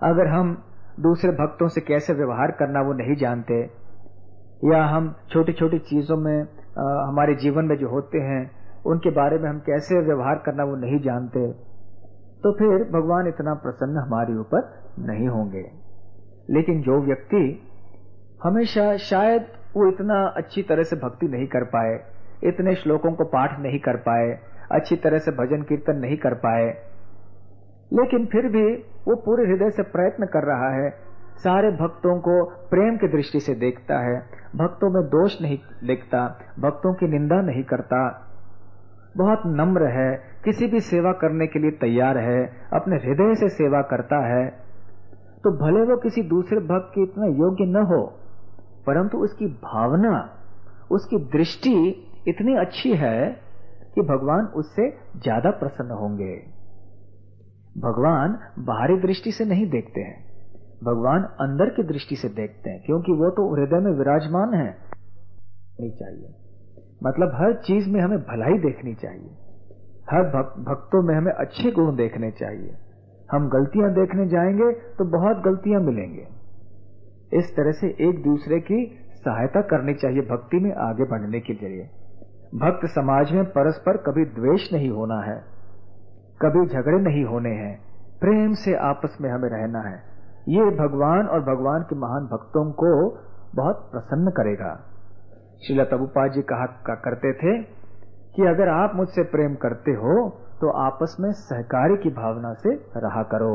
अगर हम दूसरे भक्तों से कैसे व्यवहार करना वो नहीं जानते, या हम छोटी छोटी चीजों में हमारे जीवन में जो होते हैं उनके बारे में हम कैसे व्यवहार करना वो नहीं जानते, तो फिर भगवान इतना प्रसन्न हमारे ऊपर नहीं होंगे। लेकिन जो व्यक्ति हमेशा शायद वो इतना अच्छी तरह से भक्ति नहीं कर पाए, इतने श्लोकों को पाठ नहीं कर पाए, अच्छी तरह से भजन कीर्तन नहीं कर पाए, लेकिन फिर भी वो पूरे हृदय से प्रयत्न कर रहा है, सारे भक्तों को प्रेम की दृष्टि से देखता है, भक्तों में दोष नहीं देखता, भक्तों की निंदा नहीं करता, बहुत नम्र है, किसी भी सेवा करने के लिए तैयार है, अपने हृदय से सेवा करता है, तो भले वो किसी दूसरे भक्त के इतना योग्य न हो, परंतु उसकी भावना, उसकी दृष्टि इतनी अच्छी है कि भगवान उससे ज्यादा प्रसन्न होंगे। भगवान बाहरी दृष्टि से नहीं देखते हैं, भगवान अंदर की दृष्टि से देखते हैं, क्योंकि वो तो हृदय में विराजमान है। नहीं चाहिए, मतलब हर चीज में हमें भलाई देखनी चाहिए, हर भक्तों में हमें अच्छे गुण देखने चाहिए। हम गलतियां देखने जाएंगे तो बहुत गलतियां मिलेंगे। इस तरह से एक दूसरे की सहायता करनी चाहिए भक्ति में आगे बढ़ने के लिए। भक्त समाज में परस्पर कभी द्वेष नहीं होना है, कभी झगड़े नहीं होने हैं, प्रेम से आपस में हमें रहना है। ये भगवान और भगवान के महान भक्तों को बहुत प्रसन्न करेगा। श्रील प्रभुपाद जी कहा करते थे कि अगर आप मुझसे प्रेम करते हो तो आपस में सहकारी की भावना से रहा करो।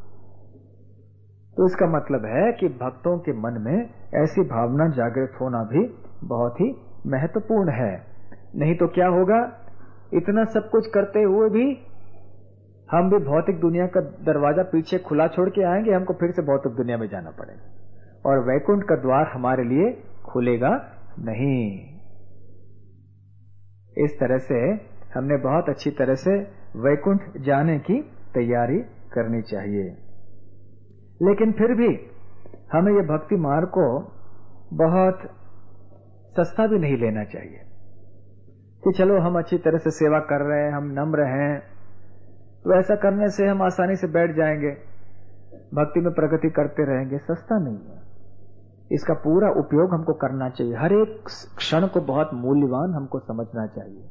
तो इसका मतलब है कि भक्तों के मन में ऐसी भावना जागृत होना भी बहुत ही महत्वपूर्ण है। नहीं तो क्या होगा, इतना सब कुछ करते हुए भी हम भी भौतिक दुनिया का दरवाजा पीछे खुला छोड़ के आएंगे, हमको फिर से भौतिक दुनिया में जाना पड़ेगा और वैकुंठ का द्वार हमारे लिए खुलेगा नहीं। इस तरह से हमने बहुत अच्छी तरह से वैकुंठ जाने की तैयारी करनी चाहिए। लेकिन फिर भी हमें यह भक्ति मार्ग को बहुत सस्ता भी नहीं लेना चाहिए कि चलो हम अच्छी तरह से सेवा कर रहे हैं, हम नम्र हैं, तो ऐसा करने से हम आसानी से बैठ जाएंगे, भक्ति में प्रगति करते रहेंगे। सस्ता नहीं है, इसका पूरा उपयोग हमको करना चाहिए। हर एक क्षण को बहुत मूल्यवान हमको समझना चाहिए।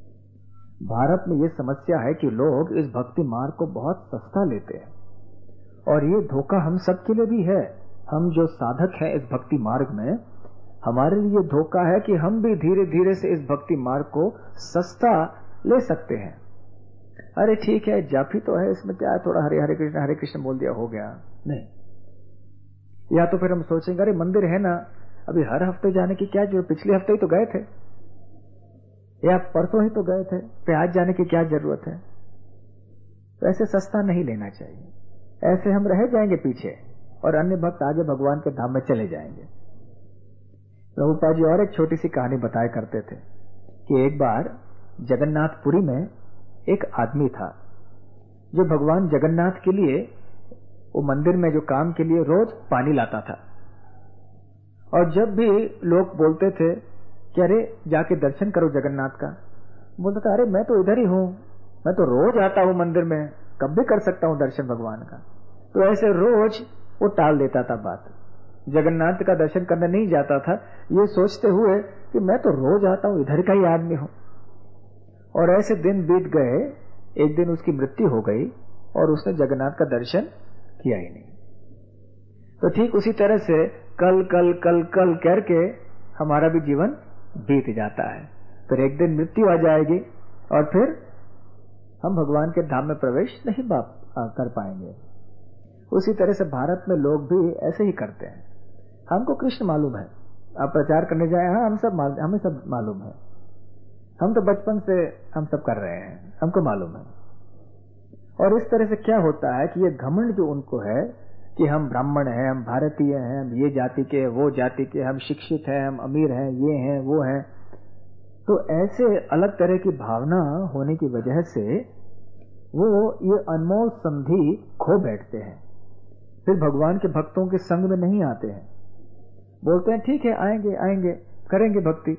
भारत में यह समस्या है कि लोग इस भक्ति मार्ग को बहुत सस्ता लेते हैं, और ये धोखा हम सब के लिए भी है। हम जो साधक हैं इस भक्ति मार्ग में, हमारे लिए धोखा है कि हम भी धीरे धीरे से इस भक्ति मार्ग को सस्ता ले सकते हैं। अरे ठीक है, जाफी तो है, इसमें क्या है, थोड़ा हरे कृष्ण बोल दिया हो गया। नहीं, या तो फिर हम सोचेंगे अरे मंदिर है ना, अभी हर हफ्ते जाने की क्या जरूरत, पिछले हफ्ते ही तो गए थे, या परसों ही तो गए थे, फिर आज जाने की क्या जरूरत है। तो ऐसे सस्ता नहीं लेना चाहिए, ऐसे हम रह जाएंगे पीछे और अन्य भक्त आगे भगवान के धाम में चले जाएंगे। प्रभुपाद जी और एक छोटी सी कहानी बताया करते थे कि एक बार जगन्नाथपुरी में एक आदमी था जो भगवान जगन्नाथ के लिए, वो मंदिर में जो काम के लिए रोज पानी लाता था, और जब भी लोग बोलते थे कि अरे जाके दर्शन करो जगन्नाथ का, बोलता था अरे मैं तो इधर ही हूं, मैं तो रोज आता हूं मंदिर में, कब भी कर सकता हूं दर्शन भगवान का। तो ऐसे रोज वो टाल देता था बात, जगन्नाथ का दर्शन करने नहीं जाता था, ये सोचते हुए कि मैं तो रोज आता हूं, इधर का ही आदमी हूं। और ऐसे दिन बीत गए, एक दिन उसकी मृत्यु हो गई और उसने जगन्नाथ का दर्शन किया ही नहीं। तो ठीक उसी तरह से कल कल कल कल करके हमारा भी जीवन बीत जाता है, फिर एक दिन मृत्यु आ जाएगी और फिर हम भगवान के धाम में प्रवेश नहीं कर पाएंगे। उसी तरह से भारत में लोग भी ऐसे ही करते हैं। हमको कृष्ण मालूम है, आप प्रचार करने जाए, हाँ हमें सब मालूम है, हम तो बचपन से हम सब कर रहे हैं, हमको मालूम है। और इस तरह से क्या होता है कि ये घमंड जो उनको है कि हम ब्राह्मण हैं, हम भारतीय हैं, हम ये जाति के, वो जाति के, हम शिक्षित हैं, हम अमीर हैं, ये हैं, वो हैं, तो ऐसे अलग तरह की भावना होने की वजह से वो ये अनमोल संधि खो बैठते हैं, फिर भगवान के भक्तों के संग में नहीं आते हैं, बोलते हैं ठीक है आएंगे करेंगे भक्ति।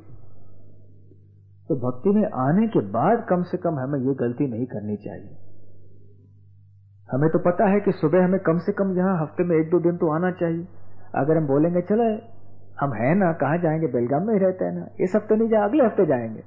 तो भक्ति में आने के बाद कम से कम हमें ये गलती नहीं करनी चाहिए। हमें तो पता है कि सुबह हमें कम से कम यहाँ हफ्ते में 1-2 दिन तो आना चाहिए। अगर हम बोलेंगे चले हम हैं ना, कहाँ जाएंगे, बेलगाम में ही रहते हैं ना, इस हफ्ते नहीं जाए अगले हफ्ते जाएंगे।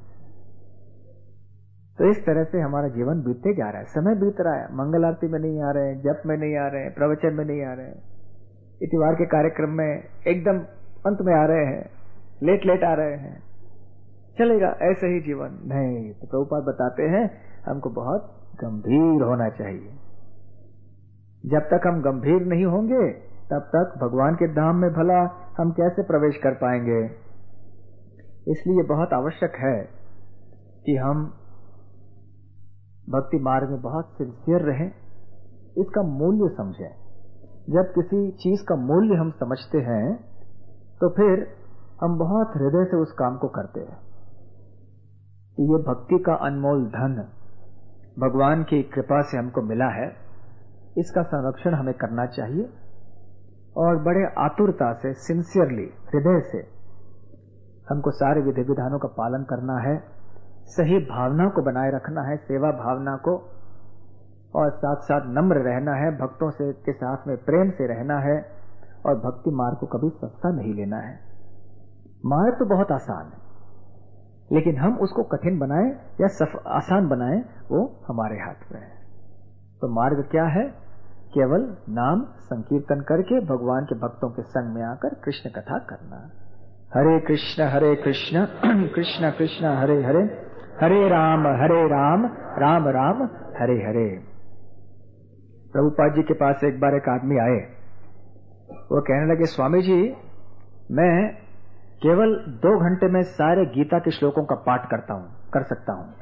तो इस तरह से हमारा जीवन बीतते जा रहा है, समय बीत रहा है। मंगल आरती में नहीं आ रहे हैं, जप में नहीं आ रहे हैं, प्रवचन में नहीं आ रहे हैं, इतवार के कार्यक्रम में एकदम अंत में आ रहे हैं, लेट लेट आ रहे हैं। चलेगा ऐसे ही जीवन? नहीं। तो प्रभुपाद बताते हैं हमको बहुत गंभीर होना चाहिए। जब तक हम गंभीर नहीं होंगे तब तक भगवान के धाम में भला हम कैसे प्रवेश कर पाएंगे। इसलिए बहुत आवश्यक है कि हम भक्ति मार्ग में बहुत सिंसियर रहें, इसका मूल्य समझें। जब किसी चीज का मूल्य हम समझते हैं तो फिर हम बहुत हृदय से उस काम को करते हैं। तो ये भक्ति का अनमोल धन भगवान की कृपा से हमको मिला है, इसका संरक्षण हमें करना चाहिए और बड़े आतुरता से, सिंसियरली, हृदय से हमको सारे विधि विधानों का पालन करना है, सही भावना को बनाए रखना है, सेवा भावना को, और साथ साथ नम्र रहना है, भक्तों से के साथ में प्रेम से रहना है और भक्ति मार्ग को कभी सस्ता नहीं लेना है। मार्ग तो बहुत आसान है, लेकिन हम उसको कठिन बनाएं या आसान बनाएं वो हमारे हाथ में है। तो मार्ग क्या है? केवल नाम संकीर्तन करके भगवान के भक्तों के संग में आकर कृष्ण कथा करना। हरे कृष्ण कृष्ण कृष्ण हरे हरे, हरे राम राम राम हरे हरे। प्रभुपाद जी के पास एक बार एक आदमी आए, वो कहने लगे, स्वामी जी मैं केवल 2 घंटे में सारे गीता के श्लोकों का पाठ कर सकता हूं।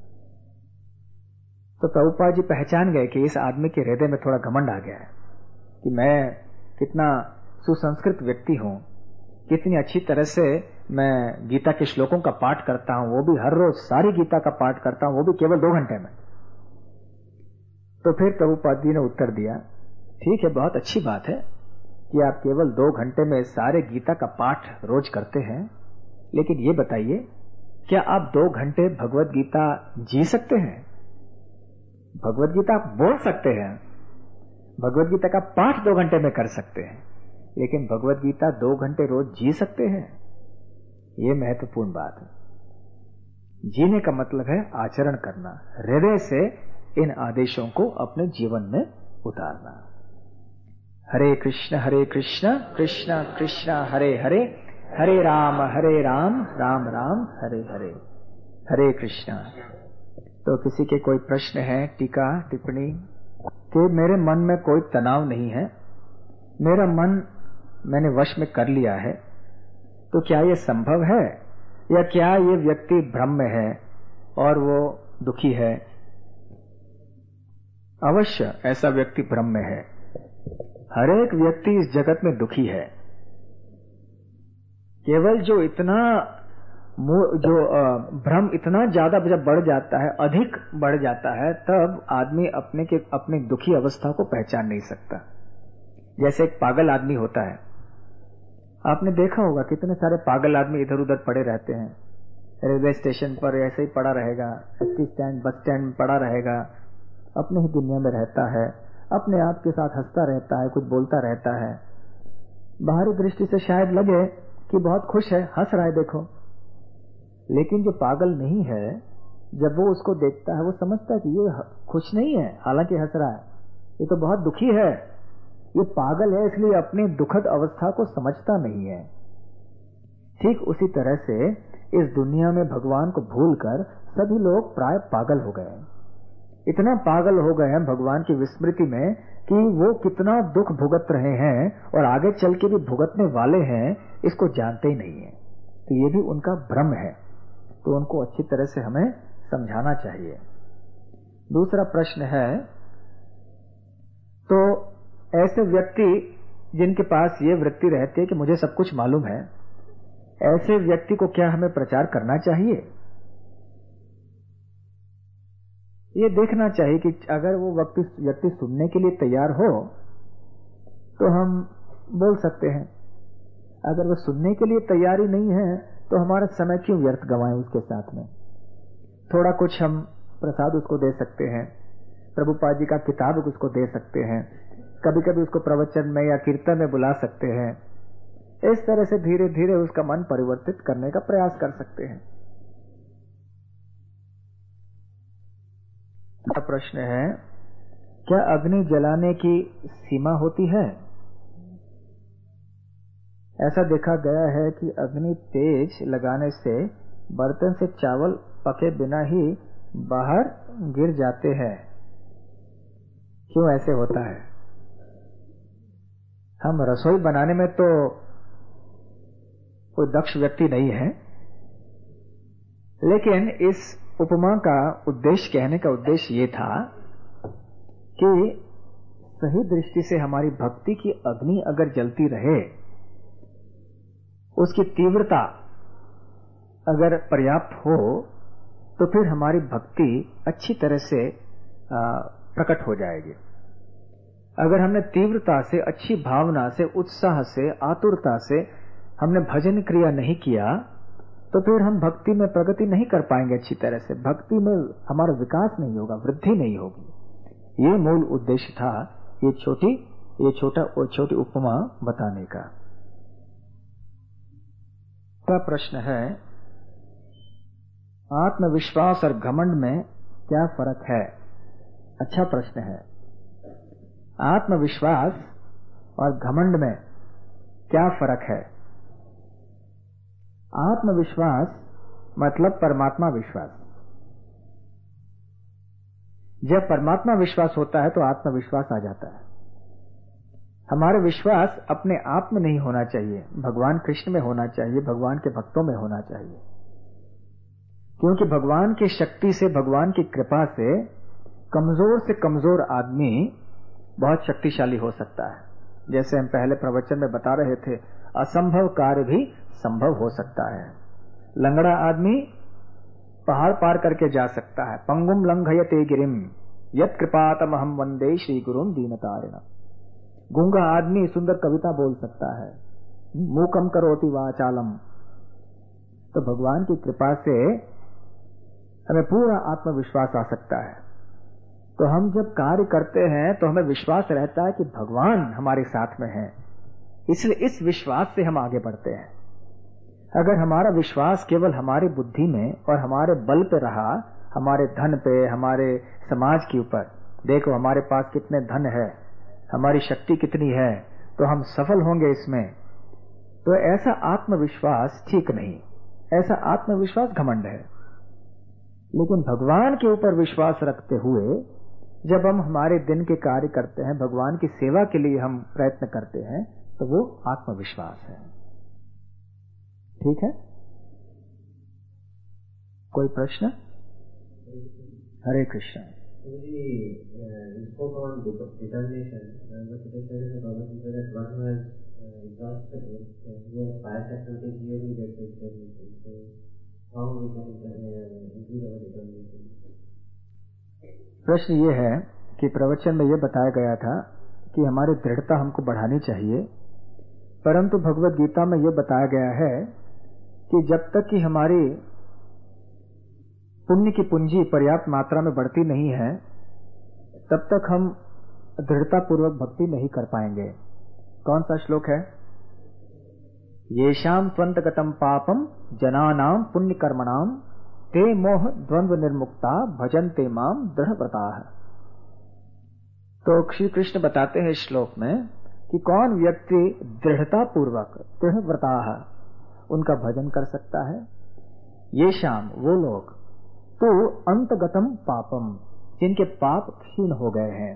तो प्रभुपाद जी पहचान गए कि इस आदमी के हृदय में थोड़ा घमंड आ गया है कि मैं कितना सुसंस्कृत व्यक्ति हूं, कितनी अच्छी तरह से मैं गीता के श्लोकों का पाठ करता हूं, वो भी हर रोज सारी गीता का पाठ करता हूं, वो भी केवल 2 घंटे में। तो फिर प्रभुपाद जी ने उत्तर दिया, ठीक है, बहुत अच्छी बात है कि आप केवल 2 घंटे में सारे गीता का पाठ रोज करते हैं, लेकिन ये बताइए क्या आप 2 घंटे भगवत गीता जी सकते हैं? भगवत गीता आप बोल सकते हैं, भगवत गीता का पाठ 2 घंटे में कर सकते हैं, लेकिन भगवत गीता 2 घंटे रोज जी सकते हैं? ये महत्वपूर्ण बात है। जीने का मतलब है आचरण करना, हृदय से इन आदेशों को अपने जीवन में उतारना। हरे कृष्ण कृष्ण कृष्ण हरे हरे, हरे राम राम राम हरे हरे। हरे कृष्णा। तो किसी के कोई प्रश्न है, टीका टिप्पणी? कि मेरे मन में कोई तनाव नहीं है, मेरा मन मैंने वश में कर लिया है, तो क्या ये संभव है या क्या ये व्यक्ति भ्रम में है और वो दुखी है? अवश्य ऐसा व्यक्ति भ्रम में है। हर एक व्यक्ति इस जगत में दुखी है। केवल जो भ्रम इतना ज्यादा जब बढ़ जाता है, अधिक बढ़ जाता है, तब आदमी अपने दुखी अवस्था को पहचान नहीं सकता। जैसे एक पागल आदमी होता है, आपने देखा होगा कितने सारे पागल आदमी इधर उधर पड़े रहते हैं, रेलवे स्टेशन पर ऐसे ही पड़ा रहेगा, टैक्सी स्टैंड, बस स्टैंड में पड़ा रहेगा, अपने ही दुनिया में रहता है, अपने आप के साथ हंसता रहता है, कुछ बोलता रहता है। बाहरी दृष्टि से शायद लगे कि बहुत खुश है, हंस रहा है देखो, लेकिन जो पागल नहीं है, जब वो उसको देखता है वो समझता है कि ये खुश नहीं है, हालांकि हंस रहा है, ये तो बहुत दुखी है, ये पागल है, इसलिए अपनी दुखद अवस्था को समझता नहीं है। ठीक उसी तरह से इस दुनिया में भगवान को भूलकर सभी लोग प्राय पागल हो गए। इतना पागल हो गए हैं भगवान की विस्मृति में कि वो कितना दुख भुगत रहे हैं और आगे चल के भी भुगतने वाले हैं, इसको जानते ही नहीं है। तो ये भी उनका भ्रम है, तो उनको अच्छी तरह से हमें समझाना चाहिए। दूसरा प्रश्न है, तो ऐसे व्यक्ति जिनके पास ये वृत्ति रहती है कि मुझे सब कुछ मालूम है, ऐसे व्यक्ति को क्या हमें प्रचार करना चाहिए? ये देखना चाहिए कि अगर वो व्यक्ति सुनने के लिए तैयार हो तो हम बोल सकते हैं, अगर वो सुनने के लिए तैयारी नहीं है तो हमारा समय क्यों व्यर्थ गंवाएं उसके साथ में। थोड़ा कुछ हम प्रसाद उसको दे सकते हैं, प्रभुपाद जी का किताब उसको दे सकते हैं, कभी कभी उसको प्रवचन में या कीर्तन में बुला सकते हैं। इस तरह से धीरे धीरे उसका मन परिवर्तित करने का प्रयास कर सकते हैं। प्रश्न है, क्या अग्नि जलाने की सीमा होती है? ऐसा देखा गया है कि अग्नि तेज लगाने से बर्तन से चावल पके बिना ही बाहर गिर जाते हैं। क्यों ऐसे होता है? हम रसोई बनाने में तो कोई दक्ष व्यक्ति नहीं है, लेकिन इस उपमा का उद्देश्य, कहने का उद्देश्य ये था कि सही दृष्टि से हमारी भक्ति की अग्नि अगर जलती रहे, उसकी तीव्रता अगर पर्याप्त हो, तो फिर हमारी भक्ति अच्छी तरह से प्रकट हो जाएगी। अगर हमने तीव्रता से, अच्छी भावना से, उत्साह से, आतुरता से हमने भजन क्रिया नहीं किया, तो फिर हम भक्ति में प्रगति नहीं कर पाएंगे अच्छी तरह से। भक्ति में हमारा विकास नहीं होगा, वृद्धि नहीं होगी। ये मूल उद्देश्य था ये छोटी उपमा बताने का। प्रश्न है, आत्मविश्वास और घमंड में क्या फर्क है? अच्छा प्रश्न है। आत्मविश्वास और घमंड में क्या फर्क है? आत्मविश्वास मतलब परमात्मा विश्वास। जब परमात्मा विश्वास होता है तो आत्मविश्वास आ जाता है। हमारा विश्वास अपने आप में नहीं होना चाहिए, भगवान कृष्ण में होना चाहिए, भगवान के भक्तों में होना चाहिए। क्योंकि भगवान की शक्ति से, भगवान की कृपा से कमजोर से कमजोर आदमी बहुत शक्तिशाली हो सकता है। जैसे हम पहले प्रवचन में बता रहे थे, असंभव कार्य भी संभव हो सकता है। लंगड़ा आदमी पहाड़ पार करके जा सकता है। पंगुम लंघयते गिरिम यत् कृपातमहं वंदे श्री गुरुम दीनतारिणम्। गूंगा आदमी सुंदर कविता बोल सकता है। मूकम करोति वाचालम। तो भगवान की कृपा से हमें पूरा आत्मविश्वास आ सकता है। तो हम जब कार्य करते हैं तो हमें विश्वास रहता है कि भगवान हमारे साथ में है, इसलिए इस विश्वास से हम आगे बढ़ते हैं। अगर हमारा विश्वास केवल हमारी बुद्धि में और हमारे बल पे रहा, हमारे धन पे, हमारे समाज के ऊपर, देखो हमारे पास कितने धन है, हमारी शक्ति कितनी है, तो हम सफल होंगे इसमें, तो ऐसा आत्मविश्वास ठीक नहीं, ऐसा आत्मविश्वास घमंड है। लेकिन भगवान के ऊपर विश्वास रखते हुए जब हम हमारे दिन के कार्य करते हैं, भगवान की सेवा के लिए हम प्रयत्न करते हैं, तो वो आत्मविश्वास है। ठीक है? कोई प्रश्न? हरे कृष्ण। प्रश्न ये है कि प्रवचन में ये बताया गया था कि हमारी दृढ़ता हमको बढ़ानी चाहिए, परंतु भगवत गीता में ये बताया गया है कि जब तक कि हमारी पुण्य की पूंजी पर्याप्त मात्रा में बढ़ती नहीं है, तब तक हम दृढ़ता पूर्वक भक्ति नहीं कर पाएंगे। कौन सा श्लोक है? येषाम त्वन्तगतम पापम जनानाम पुण्य कर्मणाम ते मोह द्वंद्व निर्मुक्ता भजन्ते माम दृढ़व्रताः। तो श्री कृष्ण बताते हैं श्लोक में कि कौन व्यक्ति दृढ़ता पूर्वक दृढ़व्रताः उनका भजन कर सकता है। ये शाम वो लोग तो अंतगतम पापम, जिनके पाप क्षीण हो गए हैं,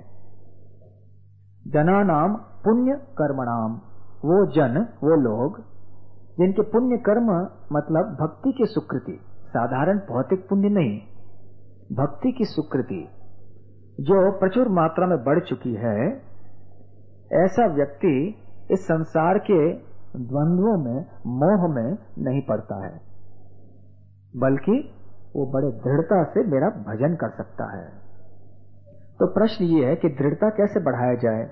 जनानाम पुण्य कर्मणाम, वो जन, वो लोग जिनके पुण्य कर्म मतलब भक्ति की सुकृति, साधारण भौतिक पुण्य नहीं, भक्ति की सुकृति जो प्रचुर मात्रा में बढ़ चुकी है, ऐसा व्यक्ति इस संसार के द्वंद्वों में, मोह में नहीं पड़ता है, बल्कि वो बड़े दृढ़ता से मेरा भजन कर सकता है। तो प्रश्न ये है कि दृढ़ता कैसे बढ़ाया जाए।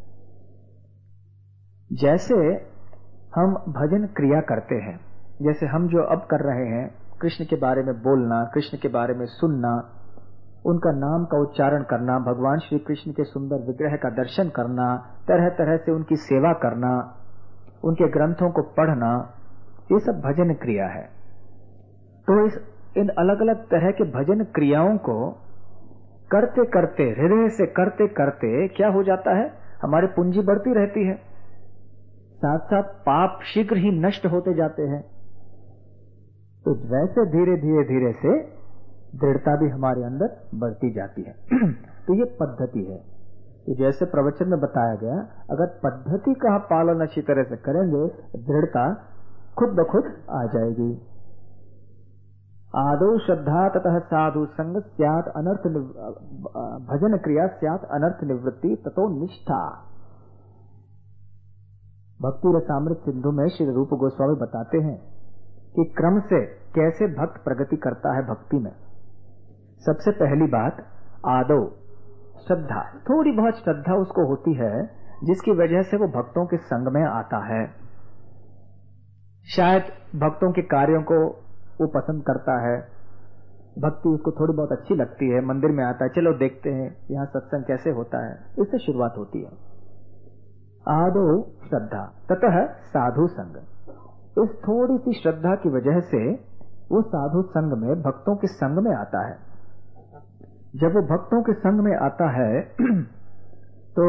जैसे हम भजन क्रिया करते हैं, जैसे हम जो अब कर रहे हैं, कृष्ण के बारे में बोलना, कृष्ण के बारे में सुनना, उनका नाम का उच्चारण करना, भगवान श्री कृष्ण के सुंदर विग्रह का दर्शन करना, तरह तरह से उनकी सेवा करना, उनके ग्रंथों को पढ़ना, ये सब भजन क्रिया है। तो इन अलग अलग तरह के भजन क्रियाओं को करते करते, हृदय से करते करते क्या हो जाता है, हमारी पूंजी बढ़ती रहती है, साथ साथ पाप शीघ्र ही नष्ट होते जाते हैं। तो वैसे धीरे धीरे धीरे से दृढ़ता भी हमारे अंदर बढ़ती जाती है। तो ये पद्धति है। तो जैसे प्रवचन में बताया गया, अगर पद्धति का पालन अच्छी तरह से करेंगे, दृढ़ता खुद ब खुद आ जाएगी। आदौ श्रद्धा ततः साधु संग स्यात् अनर्थ, भजन क्रिया स्यात् अनर्थ निवृत्ति ततो निष्ठा। भक्ति रसामृत सिंधु में श्री रूप गोस्वामी बताते हैं कि क्रम से कैसे भक्त प्रगति करता है भक्ति में। सबसे पहली बात, आदौ श्रद्धा, थोड़ी बहुत श्रद्धा उसको होती है, जिसकी वजह से वो भक्तों के संग में आता है। शायद भक्तों के कार्यों को वो पसंद करता है, भक्ति उसको थोड़ी बहुत अच्छी लगती है, मंदिर में आता है, चलो देखते हैं यहाँ सत्संग कैसे होता है, इससे शुरुआत होती है। आदौ श्रद्धा ततः साधु संग, इस थोड़ी सी श्रद्धा की वजह से वो साधु संग में, भक्तों के संग में आता है। जब वो भक्तों के संग में आता है तो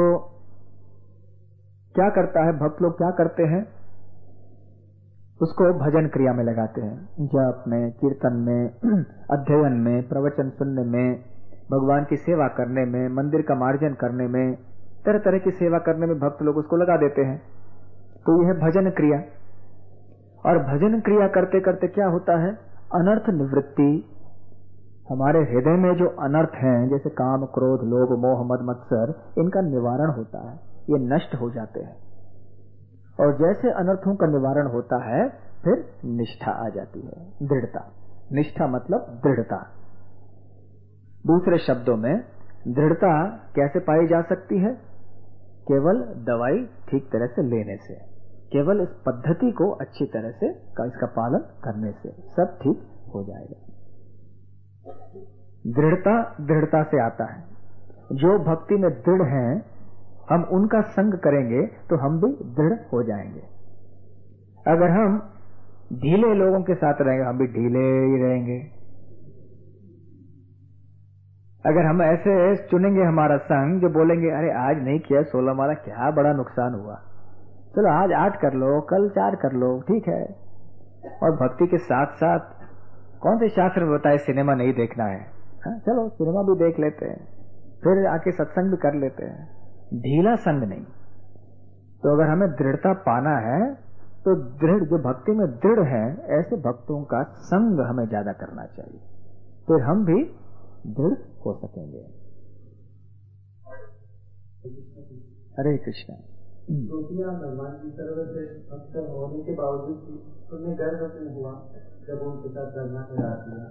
क्या करता है, भक्त लोग क्या करते हैं, उसको भजन क्रिया में लगाते हैं, जप में, कीर्तन में, अध्ययन में, प्रवचन सुनने में, भगवान की सेवा करने में, मंदिर का मार्जन करने में, तरह तरह की सेवा करने में भक्त लोग उसको लगा देते हैं। तो यह है भजन क्रिया। और भजन क्रिया करते करते क्या होता है, अनर्थ निवृत्ति। हमारे हृदय में जो अनर्थ हैं, जैसे काम, क्रोध, लोभ, मोह, मद, मत्सर, इनका निवारण होता है, ये नष्ट हो जाते हैं। और जैसे अनर्थों का निवारण होता है, फिर निष्ठा आ जाती है, दृढ़ता। निष्ठा मतलब दृढ़ता। दूसरे शब्दों में दृढ़ता कैसे पाई जा सकती है, केवल दवाई ठीक तरह से लेने से, केवल इस पद्धति को अच्छी तरह से इसका पालन करने से सब ठीक हो जाएगा। दृढ़ता से आता है। जो भक्ति में दृढ़ हैं, हम उनका संग करेंगे तो हम भी दृढ़ हो जाएंगे। अगर हम ढीले लोगों के साथ रहेंगे, हम भी ढीले ही रहेंगे। अगर हम ऐसे चुनेंगे हमारा संग जो बोलेंगे अरे आज नहीं किया 16 माला, क्या बड़ा नुकसान हुआ, चलो आज 8 कर लो, कल 4 कर लो, ठीक है। और भक्ति के साथ साथ कौन से शास्त्र में बताए सिनेमा नहीं देखना है, हाँ चलो सिनेमा भी देख लेते हैं, फिर आके सत्संग भी कर लेते हैं। ढीला संग नहीं। तो अगर हमें दृढ़ता पाना है तो दृढ़, जो भक्ति में दृढ़ है, ऐसे भक्तों का संग हमें ज्यादा करना चाहिए, फिर हम भी दृढ़ हो सकेंगे। हरे कृष्ण। भगवान की सर्वश्रेष्ठ भक्त होने के बावजूद भी उन्हें गर्व क्यों हुआ जब उनके साथ करना करा दिया?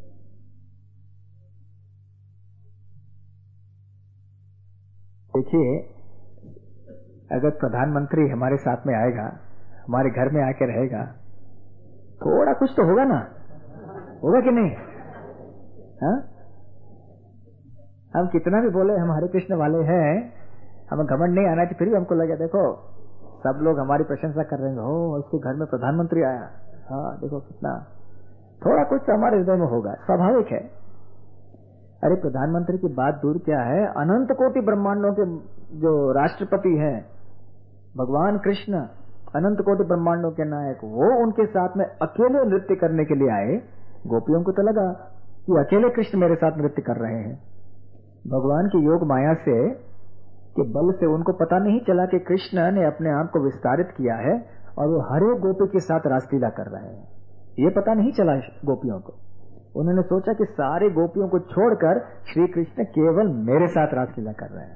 देखिए, अगर प्रधानमंत्री हमारे साथ में आएगा, हमारे घर में आके रहेगा, थोड़ा कुछ तो होगा ना, होगा कि नहीं? हाँ, हम कितना भी बोले हम हरे कृष्ण वाले हैं, हमें घमंड नहीं आना चाहिए, फिर भी हमको लगे देखो सब लोग हमारी प्रशंसा कर रहे हैं, हो उसके घर में प्रधानमंत्री आया, हाँ देखो कितना, थोड़ा कुछ तो हमारे हृदय में होगा, स्वाभाविक है। अरे प्रधानमंत्री की बात दूर क्या है, अनंत कोटि ब्रह्मांडों के जो राष्ट्रपति हैं भगवान कृष्ण, अनंत कोटि ब्रह्मांडों के नायक, वो उनके साथ में अकेले नृत्य करने के लिए आए। गोपियों को तो लगा कि अकेले कृष्ण मेरे साथ नृत्य कर रहे हैं। भगवान की योग माया से के बल से उनको पता नहीं चला कि कृष्ण ने अपने आप को विस्तारित किया है और वो हर एक गोपी के साथ रासलीला कर रहे हैं, ये पता नहीं चला गोपियों को। उन्होंने सोचा कि सारे गोपियों को छोड़कर श्री कृष्ण केवल मेरे साथ रासलीला कर रहे हैं।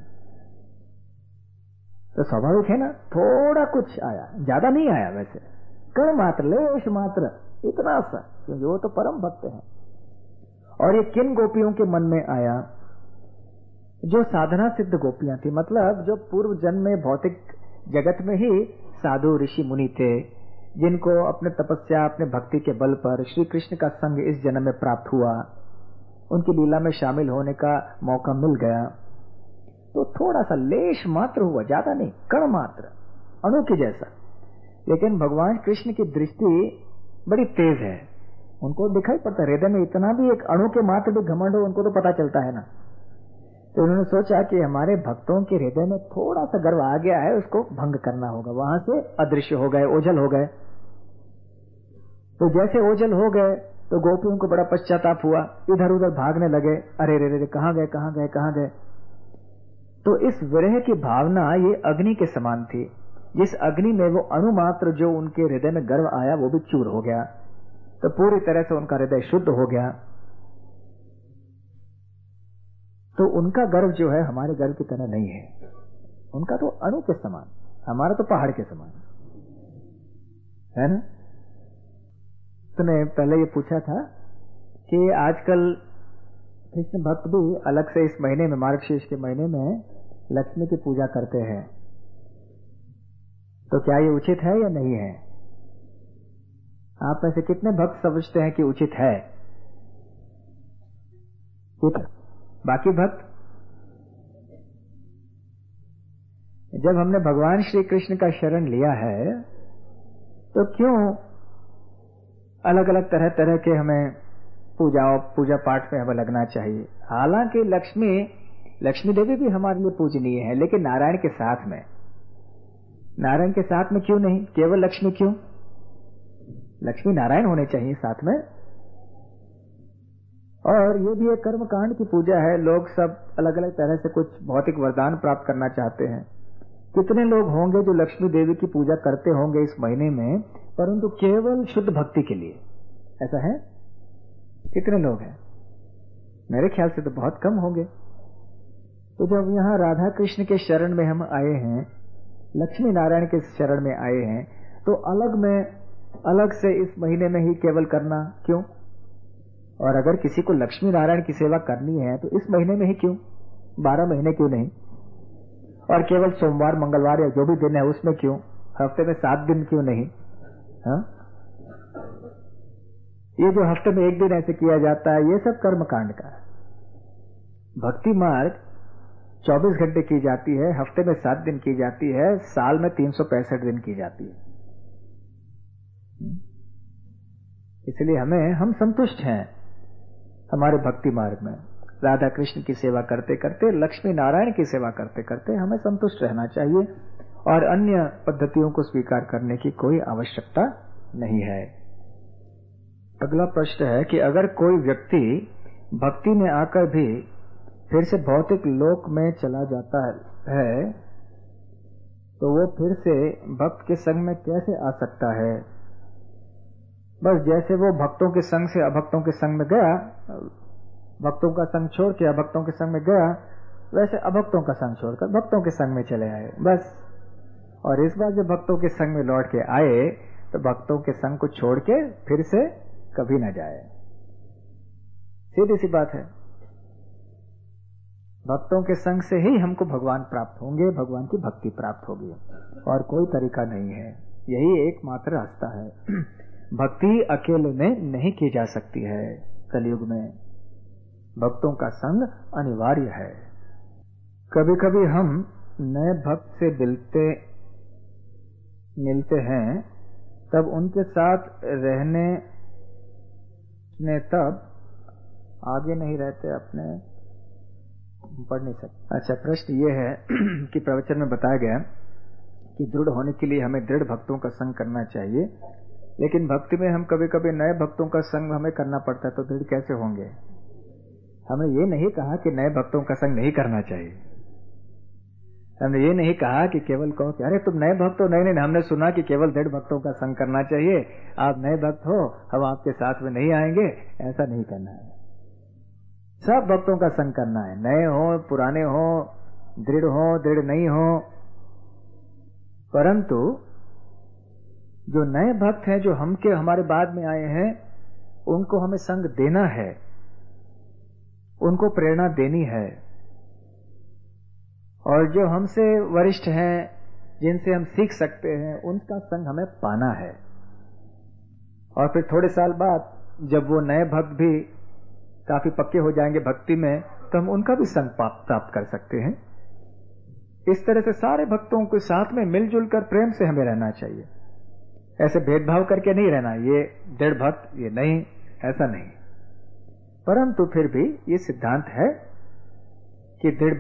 तो स्वाभाविक है ना, थोड़ा कुछ आया, ज्यादा नहीं आया, वैसे कण मात्र, लेश मात्र, इतना सा, क्योंकि वो तो परम भक्त है। और ये किन गोपियों के मन में आया? जो साधना सिद्ध गोपियां थी, मतलब जो पूर्व जन्म में भौतिक जगत में ही साधु ऋषि मुनि थे, जिनको अपने तपस्या, अपने भक्ति के बल पर श्री कृष्ण का संग इस जन्म में प्राप्त हुआ, उनकी लीला में शामिल होने का मौका मिल गया, तो थोड़ा सा लेश मात्र हुआ, ज्यादा नहीं, कण मात्र, अणु के जैसा। लेकिन भगवान कृष्ण की दृष्टि बड़ी तेज है, उनको दिखाई पड़ता है हृदय में इतना भी एक अणु के मात्र भी घमंड हो, उनको तो पता चलता है ना। तो उन्होंने सोचा कि हमारे भक्तों के हृदय में थोड़ा सा गर्व आ गया है, उसको भंग करना होगा। वहां से अदृश्य हो गए, ओझल हो गए। तो जैसे ओझल हो गए तो गोपियों को बड़ा पश्चाताप हुआ, इधर उधर भागने लगे, अरे रे रे, कहां गए कहां गए कहां गए। तो इस विरह की भावना ये अग्नि के समान थी, जिस अग्नि में वो अणु मात्र जो उनके हृदय में गर्व आया वो भी चूर हो गया, तो पूरी तरह से उनका हृदय शुद्ध हो गया। तो उनका गर्व जो है हमारे गर्व की तरह नहीं है, उनका तो अणु के समान, हमारा तो पहाड़ के समान है ना। तुमने पहले ये पूछा था कि आजकल कृष्ण भक्त भी अलग से इस महीने में, मार्गशीर्ष के महीने में लक्ष्मी की पूजा करते हैं, तो क्या ये उचित है या नहीं है? आप में से कितने भक्त समझते हैं कि उचित है? बाकी भक्त? जब हमने भगवान श्री कृष्ण का शरण लिया है तो क्यों अलग अलग तरह तरह के हमें पूजा पाठ में हमें लगना चाहिए? हालांकि लक्ष्मी देवी भी हमारे लिए पूजनीय है, लेकिन नारायण के साथ में, नारायण के साथ में क्यों नहीं? केवल लक्ष्मी क्यों? लक्ष्मी नारायण होने चाहिए साथ में। और ये भी एक कर्म कांड की पूजा है, लोग सब अलग अलग तरह से कुछ भौतिक वरदान प्राप्त करना चाहते हैं। कितने लोग होंगे जो लक्ष्मी देवी की पूजा करते होंगे इस महीने में, परंतु केवल शुद्ध भक्ति के लिए? ऐसा है? कितने लोग हैं? मेरे ख्याल से तो बहुत कम होंगे। तो जब यहाँ राधा कृष्ण के शरण में हम आए हैं, लक्ष्मी नारायण के शरण में आए हैं, तो अलग से इस महीने में ही केवल करना क्यों? और अगर किसी को लक्ष्मी नारायण की सेवा करनी है तो इस महीने में ही क्यों? 12 महीने क्यों नहीं? और केवल सोमवार मंगलवार या जो भी दिन है उसमें क्यों? हफ्ते में 7 दिन क्यों नहीं? हाँ, ये जो हफ्ते में 1 दिन ऐसे किया जाता है, ये सब कर्म कांड का है। भक्ति मार्ग 24 घंटे की जाती है, हफ्ते में 7 दिन की जाती है, साल में 365 दिन की जाती है। इसलिए हम संतुष्ट हैं हमारे भक्ति मार्ग में। राधा कृष्ण की सेवा करते करते, लक्ष्मी नारायण की सेवा करते करते हमें संतुष्ट रहना चाहिए, और अन्य पद्धतियों को स्वीकार करने की कोई आवश्यकता नहीं है। अगला प्रश्न है कि अगर कोई व्यक्ति भक्ति में आकर भी फिर से भौतिक लोक में चला जाता है तो वो फिर से भक्त के संग में कैसे आ सकता है? बस जैसे वो भक्तों के संग से अभक्तों के संग में गया, भक्तों का संग छोड़ के अभक्तों के संग में गया, वैसे अभक्तों का संग छोड़कर भक्तों के संग में चले आए बस। और इस बार जब भक्तों के संग में लौट के आए तो भक्तों के संग को छोड़ के फिर से कभी न जाए। सीधी सी बात है, भक्तों के संग से ही हमको भगवान प्राप्त होंगे, भगवान की भक्ति प्राप्त होगी, और कोई तरीका नहीं है। यही एकमात्र रास्ता है। भक्ति अकेले में नहीं की जा सकती है। कलयुग में भक्तों का संग अनिवार्य है। कभी कभी हम नए भक्त से मिलते हैं, तब उनके साथ रहने में तब आगे नहीं रहते, अपने पढ़ नहीं सकते। अच्छा, प्रश्न ये है कि प्रवचन में बताया गया कि दृढ़ होने के लिए हमें दृढ़ भक्तों का संग करना चाहिए, लेकिन भक्ति में हम कभी कभी नए भक्तों का संग हमें करना पड़ता है, तो दृढ़ कैसे होंगे? हमने ये नहीं कहा कि नए भक्तों का संग नहीं करना चाहिए। हमने ये नहीं कहा कि केवल कहो कि अरे तुम नए भक्त हो। नहीं, हमने सुना कि केवल दृढ़ भक्तों का संग करना चाहिए, आप नए भक्त हो, हम आपके साथ में नहीं आएंगे, ऐसा नहीं करना है। सब भक्तों का संग करना है, नए हो पुराने हो, दृढ़ नहीं हो। परंतु जो नए भक्त हैं, जो हमारे बाद में आए हैं, उनको हमें संग देना है, उनको प्रेरणा देनी है। और जो हमसे वरिष्ठ हैं, जिनसे हम सीख सकते हैं, उनका संग हमें पाना है। और फिर थोड़े साल बाद जब वो नए भक्त भी काफी पक्के हो जाएंगे भक्ति में तो हम उनका भी संग प्राप्त कर सकते हैं। इस तरह से सारे भक्तों के साथ में मिलजुल कर प्रेम से हमें रहना चाहिए। ऐसे भेदभाव करके नहीं रहना, ये दृढ़ भक्त, ये नहीं, ऐसा नहीं। परंतु फिर भी ये सिद्धांत है कि दृढ़